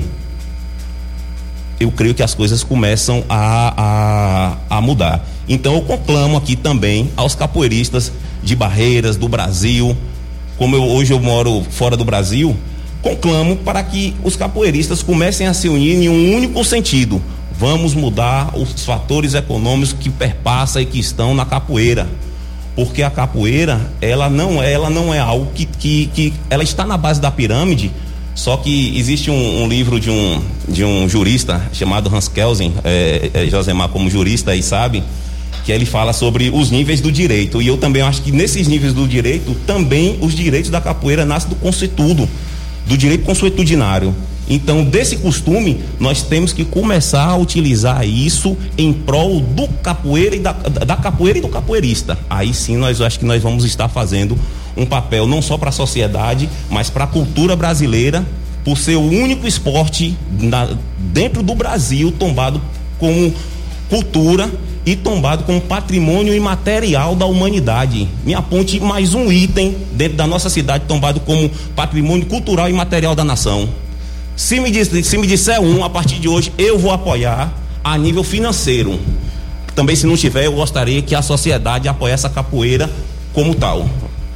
eu creio que as coisas começam a, a, a mudar. Então eu conclamo aqui também aos capoeiristas de Barreiras, do Brasil, como eu, hoje eu moro fora do Brasil, conclamo para que os capoeiristas comecem a se unir em um único sentido. Vamos mudar os fatores econômicos que perpassam e que estão na capoeira. Porque a capoeira, ela não é, ela não é algo que, que, que ela está na base da pirâmide. Só que existe um, um livro de um, de um jurista chamado Hans Kelsen, é, é, Josemar como jurista aí sabe, que ele fala sobre os níveis do direito. E eu também acho que nesses níveis do direito, também os direitos da capoeira nascem do consuetudo, do direito consuetudinário. Então, desse costume, nós temos que começar a utilizar isso em prol do capoeira e da, da capoeira e do capoeirista. Aí sim, nós acho que nós vamos estar fazendo um papel não só para a sociedade, mas para a cultura brasileira, por ser o único esporte na, dentro do Brasil tombado como cultura e tombado como patrimônio imaterial da humanidade. Me aponte mais um item dentro da nossa cidade tombado como patrimônio cultural e imaterial da nação. Se me, diz, se me disser um, a partir de hoje eu vou apoiar a nível financeiro. Também, se não tiver, eu gostaria que a sociedade apoiasse a capoeira como tal.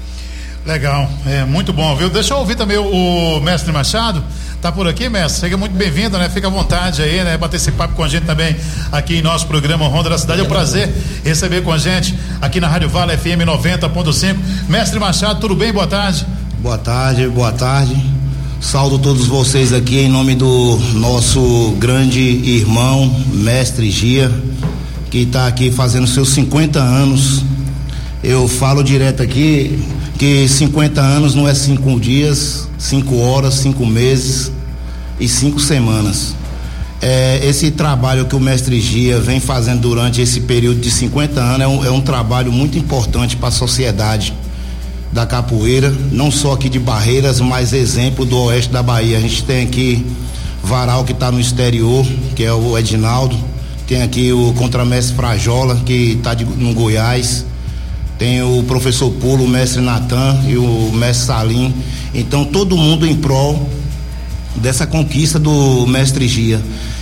Legal, é muito bom, viu? Deixa eu ouvir também o, o mestre Machado. Tá por aqui, mestre? Seja muito bem-vindo, né? Fica à vontade aí, né? Bater esse papo com a gente também aqui em nosso programa Ronda da Cidade. É um prazer receber com a gente aqui na Rádio Vale F M noventa ponto cinco. Mestre Machado, tudo bem? Boa tarde. Boa tarde, boa tarde. Saúdo todos vocês aqui em nome do nosso grande irmão, mestre Gia, que está aqui fazendo seus cinquenta anos. Eu falo direto aqui que cinquenta anos não é cinco dias, cinco horas, cinco meses e cinco semanas. É, esse trabalho que o mestre Gia vem fazendo durante esse período de cinquenta anos é um, é um trabalho muito importante para a sociedade da capoeira, não só aqui de Barreiras, mas exemplo do oeste da Bahia. A gente tem aqui Varal, que está no exterior, que é o Edinaldo, tem aqui o contramestre Frajola, que está no Goiás, tem o professor Pulo, o mestre Natan e o mestre Salim. Então todo mundo em prol dessa conquista do mestre Gia.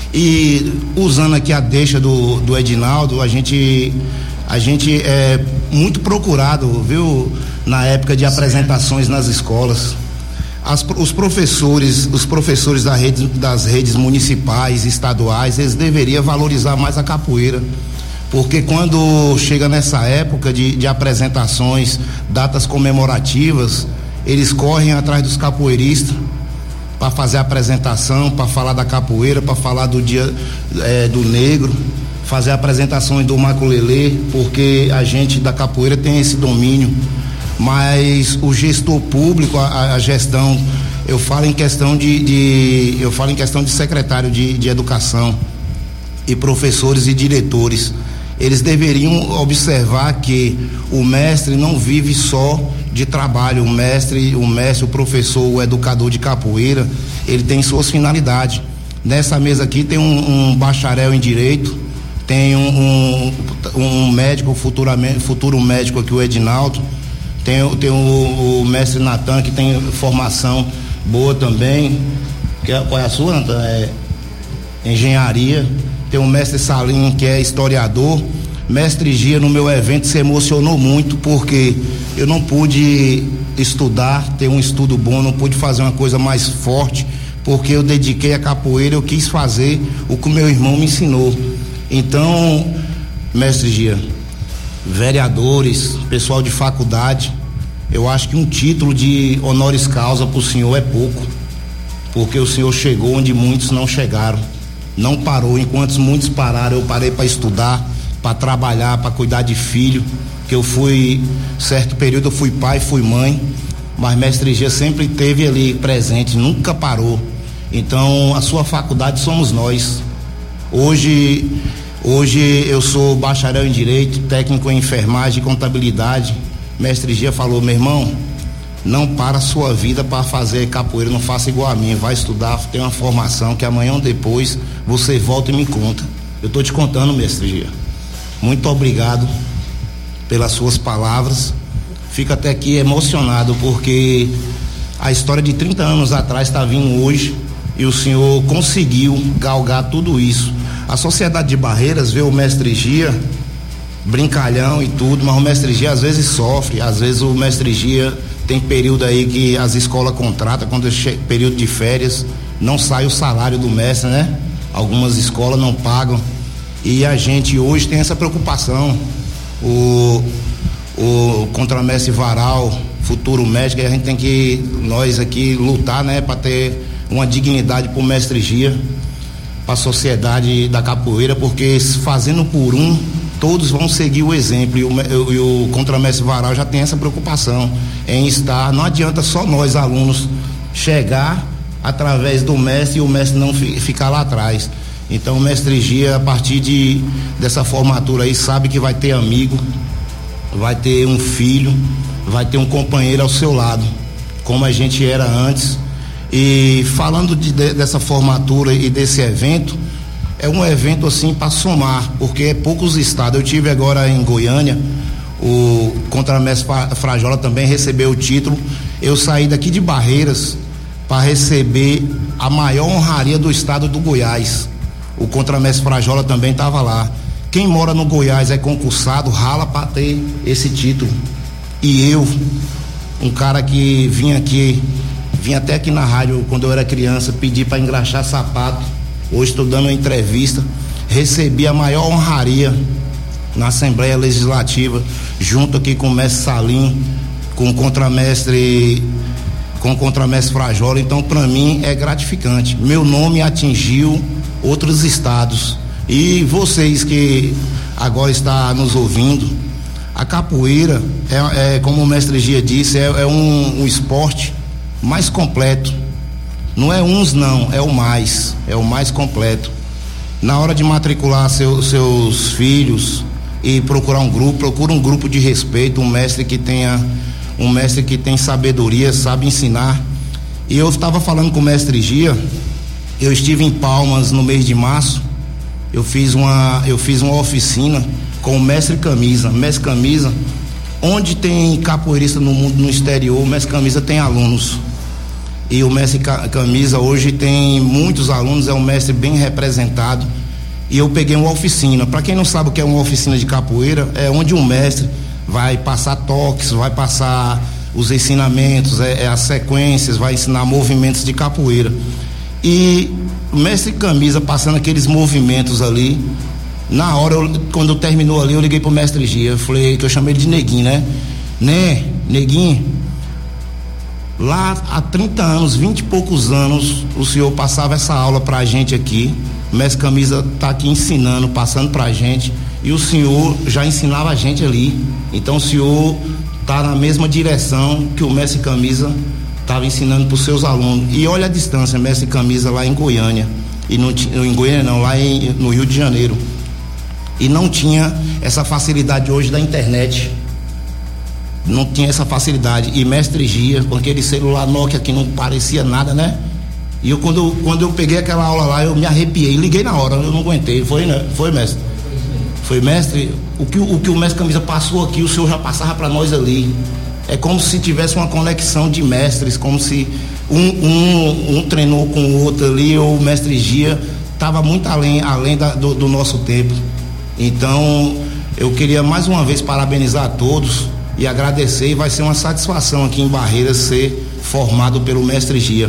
E usando aqui a deixa do, do Edinaldo, a gente a gente é muito procurado, viu, na época de apresentações nas escolas. As, os professores, os professores da rede, das redes municipais, estaduais, eles deveriam valorizar mais a capoeira, porque quando chega nessa época de, de apresentações, datas comemorativas, eles correm atrás dos capoeiristas para fazer a apresentação, para falar da capoeira, para falar do dia é, do negro, fazer apresentações do maculelê, porque a gente da capoeira tem esse domínio. Mas o gestor público, a, a gestão, eu falo em questão de, de eu falo em questão de secretário de, de educação e professores e diretores, eles deveriam observar que o mestre não vive só de trabalho. O mestre, o mestre, o professor, o educador de capoeira, ele tem suas finalidades. Nessa mesa aqui tem um, um bacharel em direito, tem um, um, um médico, futuramente, futuro médico aqui, o Edinaldo. Tem, tem o, o mestre Natan, que tem formação boa também. Que é, qual é a sua, Natan? É engenharia. Tem o mestre Salim, que é historiador. Mestre Gia, no meu evento, se emocionou muito, porque eu não pude estudar, ter um estudo bom, não pude fazer uma coisa mais forte, porque eu dediquei a capoeira, eu quis fazer o que o meu irmão me ensinou. Então, mestre Gia, vereadores, pessoal de faculdade, eu acho que um título de honoris causa para o senhor é pouco, porque o senhor chegou onde muitos não chegaram, não parou. Enquanto muitos pararam, eu parei para estudar, para trabalhar, para cuidar de filho, que eu fui, certo período eu fui pai, fui mãe, mas mestre Gia sempre esteve ali presente, nunca parou. Então a sua faculdade somos nós. Hoje Hoje eu sou bacharel em Direito, técnico em enfermagem e contabilidade. Mestre Gia falou: meu irmão, não para a sua vida para fazer capoeira, não faça igual a mim, vai estudar, tem uma formação que amanhã ou depois você volta e me conta. Eu estou te contando, mestre Gia. Muito obrigado pelas suas palavras. Fico até aqui emocionado, porque a história de trinta anos atrás está vindo hoje e o senhor conseguiu galgar tudo isso. A sociedade de Barreiras vê o mestre Gia brincalhão e tudo, mas o mestre Gia às vezes sofre, às vezes o mestre Gia tem período aí que as escolas contratam, quando é período de férias, não sai o salário do mestre, né? Algumas escolas não pagam e a gente hoje tem essa preocupação. O, o contramestre Varal, futuro médico, a gente tem que, nós aqui, lutar, né? Para ter uma dignidade pro mestre Gia, para a sociedade da capoeira, porque fazendo por um, todos vão seguir o exemplo, e o, e o contramestre Varal já tem essa preocupação em estar, não adianta só nós alunos chegar através do mestre e o mestre não fi, ficar lá atrás. Então o mestre Gia, a partir de dessa formatura aí, sabe que vai ter amigo, vai ter um filho, vai ter um companheiro ao seu lado, como a gente era antes. E falando de, de, dessa formatura e desse evento, é um evento assim para somar, porque é poucos estados. Eu tive agora em Goiânia, o contramestre Frajola também recebeu o título. Eu saí daqui de Barreiras para receber a maior honraria do estado do Goiás. O contramestre Frajola também estava lá. Quem mora no Goiás é concursado, rala para ter esse título. E eu, um cara que vinha aqui, vim até aqui na rádio quando eu era criança, pedi para engraxar sapato. Hoje estou dando uma entrevista, recebi a maior honraria na Assembleia Legislativa, junto aqui com o mestre Salim, com o contramestre, com o contramestre Frajola. Então, para mim é gratificante. Meu nome atingiu outros estados. E vocês que agora está nos ouvindo, a capoeira é, é como o mestre Gia disse, é, é um, um esporte mais completo. Não é uns não, é o mais, é o mais completo. Na hora de matricular seu, seus filhos e procurar um grupo, procura um grupo de respeito, um mestre que tenha, um mestre que tem sabedoria, sabe ensinar. E eu estava falando com o mestre Gia, eu estive em Palmas no mês de março, eu fiz uma, eu fiz uma oficina com o mestre Camisa. Mestre Camisa, onde tem capoeirista no mundo, no exterior, o mestre Camisa tem alunos. E o mestre Camisa hoje tem muitos alunos, é um mestre bem representado. E eu peguei uma oficina. Para quem não sabe o que é uma oficina de capoeira, é onde um mestre vai passar toques, vai passar os ensinamentos, é, é as sequências, vai ensinar movimentos de capoeira. E o mestre Camisa passando aqueles movimentos ali, na hora, eu, quando terminou ali, eu liguei pro mestre Gia, eu falei, que eu chamei ele de Neguinho, né? Né, Neguinho, lá há trinta anos, vinte e poucos anos, o senhor passava essa aula pra gente aqui, o mestre Camisa tá aqui ensinando, passando pra gente, e o senhor já ensinava a gente ali. Então o senhor tá na mesma direção que o mestre Camisa estava ensinando para os seus alunos. E olha a distância, mestre Camisa lá em Goiânia, e não em Goiânia não, lá em, no Rio de Janeiro, e não tinha essa facilidade hoje da internet, não tinha essa facilidade. E mestre Gia, com aquele celular Nokia que não parecia nada, né? E eu quando, quando eu peguei aquela aula lá, eu me arrepiei, liguei na hora, eu não aguentei. Foi, né? Foi, mestre? Foi, mestre, o que o, que o mestre Camisa passou aqui, o senhor já passava para nós ali. É como se tivesse uma conexão de mestres, como se um, um, um treinou com o outro ali, ou o mestre Gia estava muito além, além da, do, do nosso tempo. Então, eu queria mais uma vez parabenizar a todos e agradecer, e vai ser uma satisfação aqui em Barreiras ser formado pelo mestre Gia,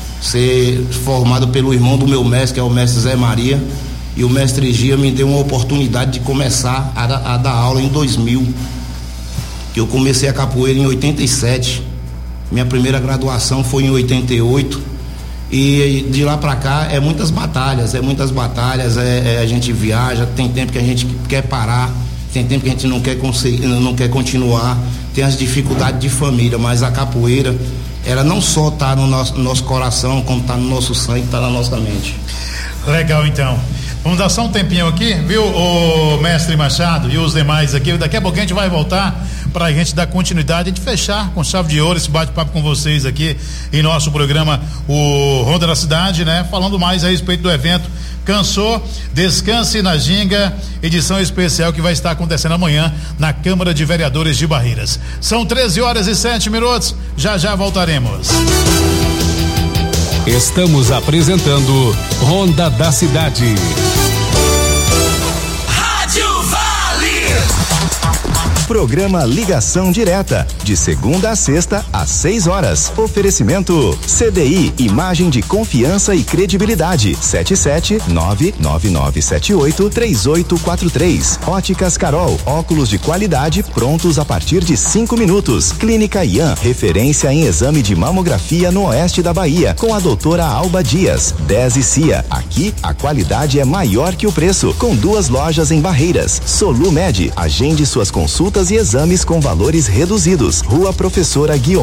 ser formado pelo irmão do meu mestre, que é o mestre Zé Maria, e o mestre Gia me deu uma oportunidade de começar a, a dar aula em dois mil, que eu comecei a capoeira em oitenta e sete, minha primeira graduação foi em oitenta e oito, e de lá pra cá é muitas batalhas, é muitas batalhas, é, é, a gente viaja, tem tempo que a gente quer parar, tem tempo que a gente não quer conseguir, não quer continuar, tem as dificuldades de família, mas a capoeira, ela não só tá no nosso, no nosso coração, como tá no nosso sangue, tá na nossa mente. Legal, então. Vamos dar só um tempinho aqui, viu, o mestre Machado e os demais aqui. Daqui a pouco a gente vai voltar para a gente dar continuidade, a gente fechar com chave de ouro esse bate-papo com vocês aqui em nosso programa, o Ronda da Cidade, né? Falando mais a respeito do evento Cansou, Descanse na Ginga, edição especial que vai estar acontecendo amanhã na Câmara de Vereadores de Barreiras. São treze horas e sete minutos, já já voltaremos. Estamos apresentando Ronda da Cidade. Rádio Vale. Programa Ligação Direta, de segunda a sexta, às seis horas. Oferecimento C D I, imagem de confiança e credibilidade. sete sete nove nove nove sete oito três oito quatro três. Óticas Carol, óculos de qualidade prontos a partir de cinco minutos. Clínica Ian, referência em exame de mamografia no oeste da Bahia, com a doutora Alba Dias. dez e Cia, aqui a qualidade é maior que o preço, com duas lojas em Barreiras. Solumed, agende suas consultas e exames com valores reduzidos. Rua Professora Guion.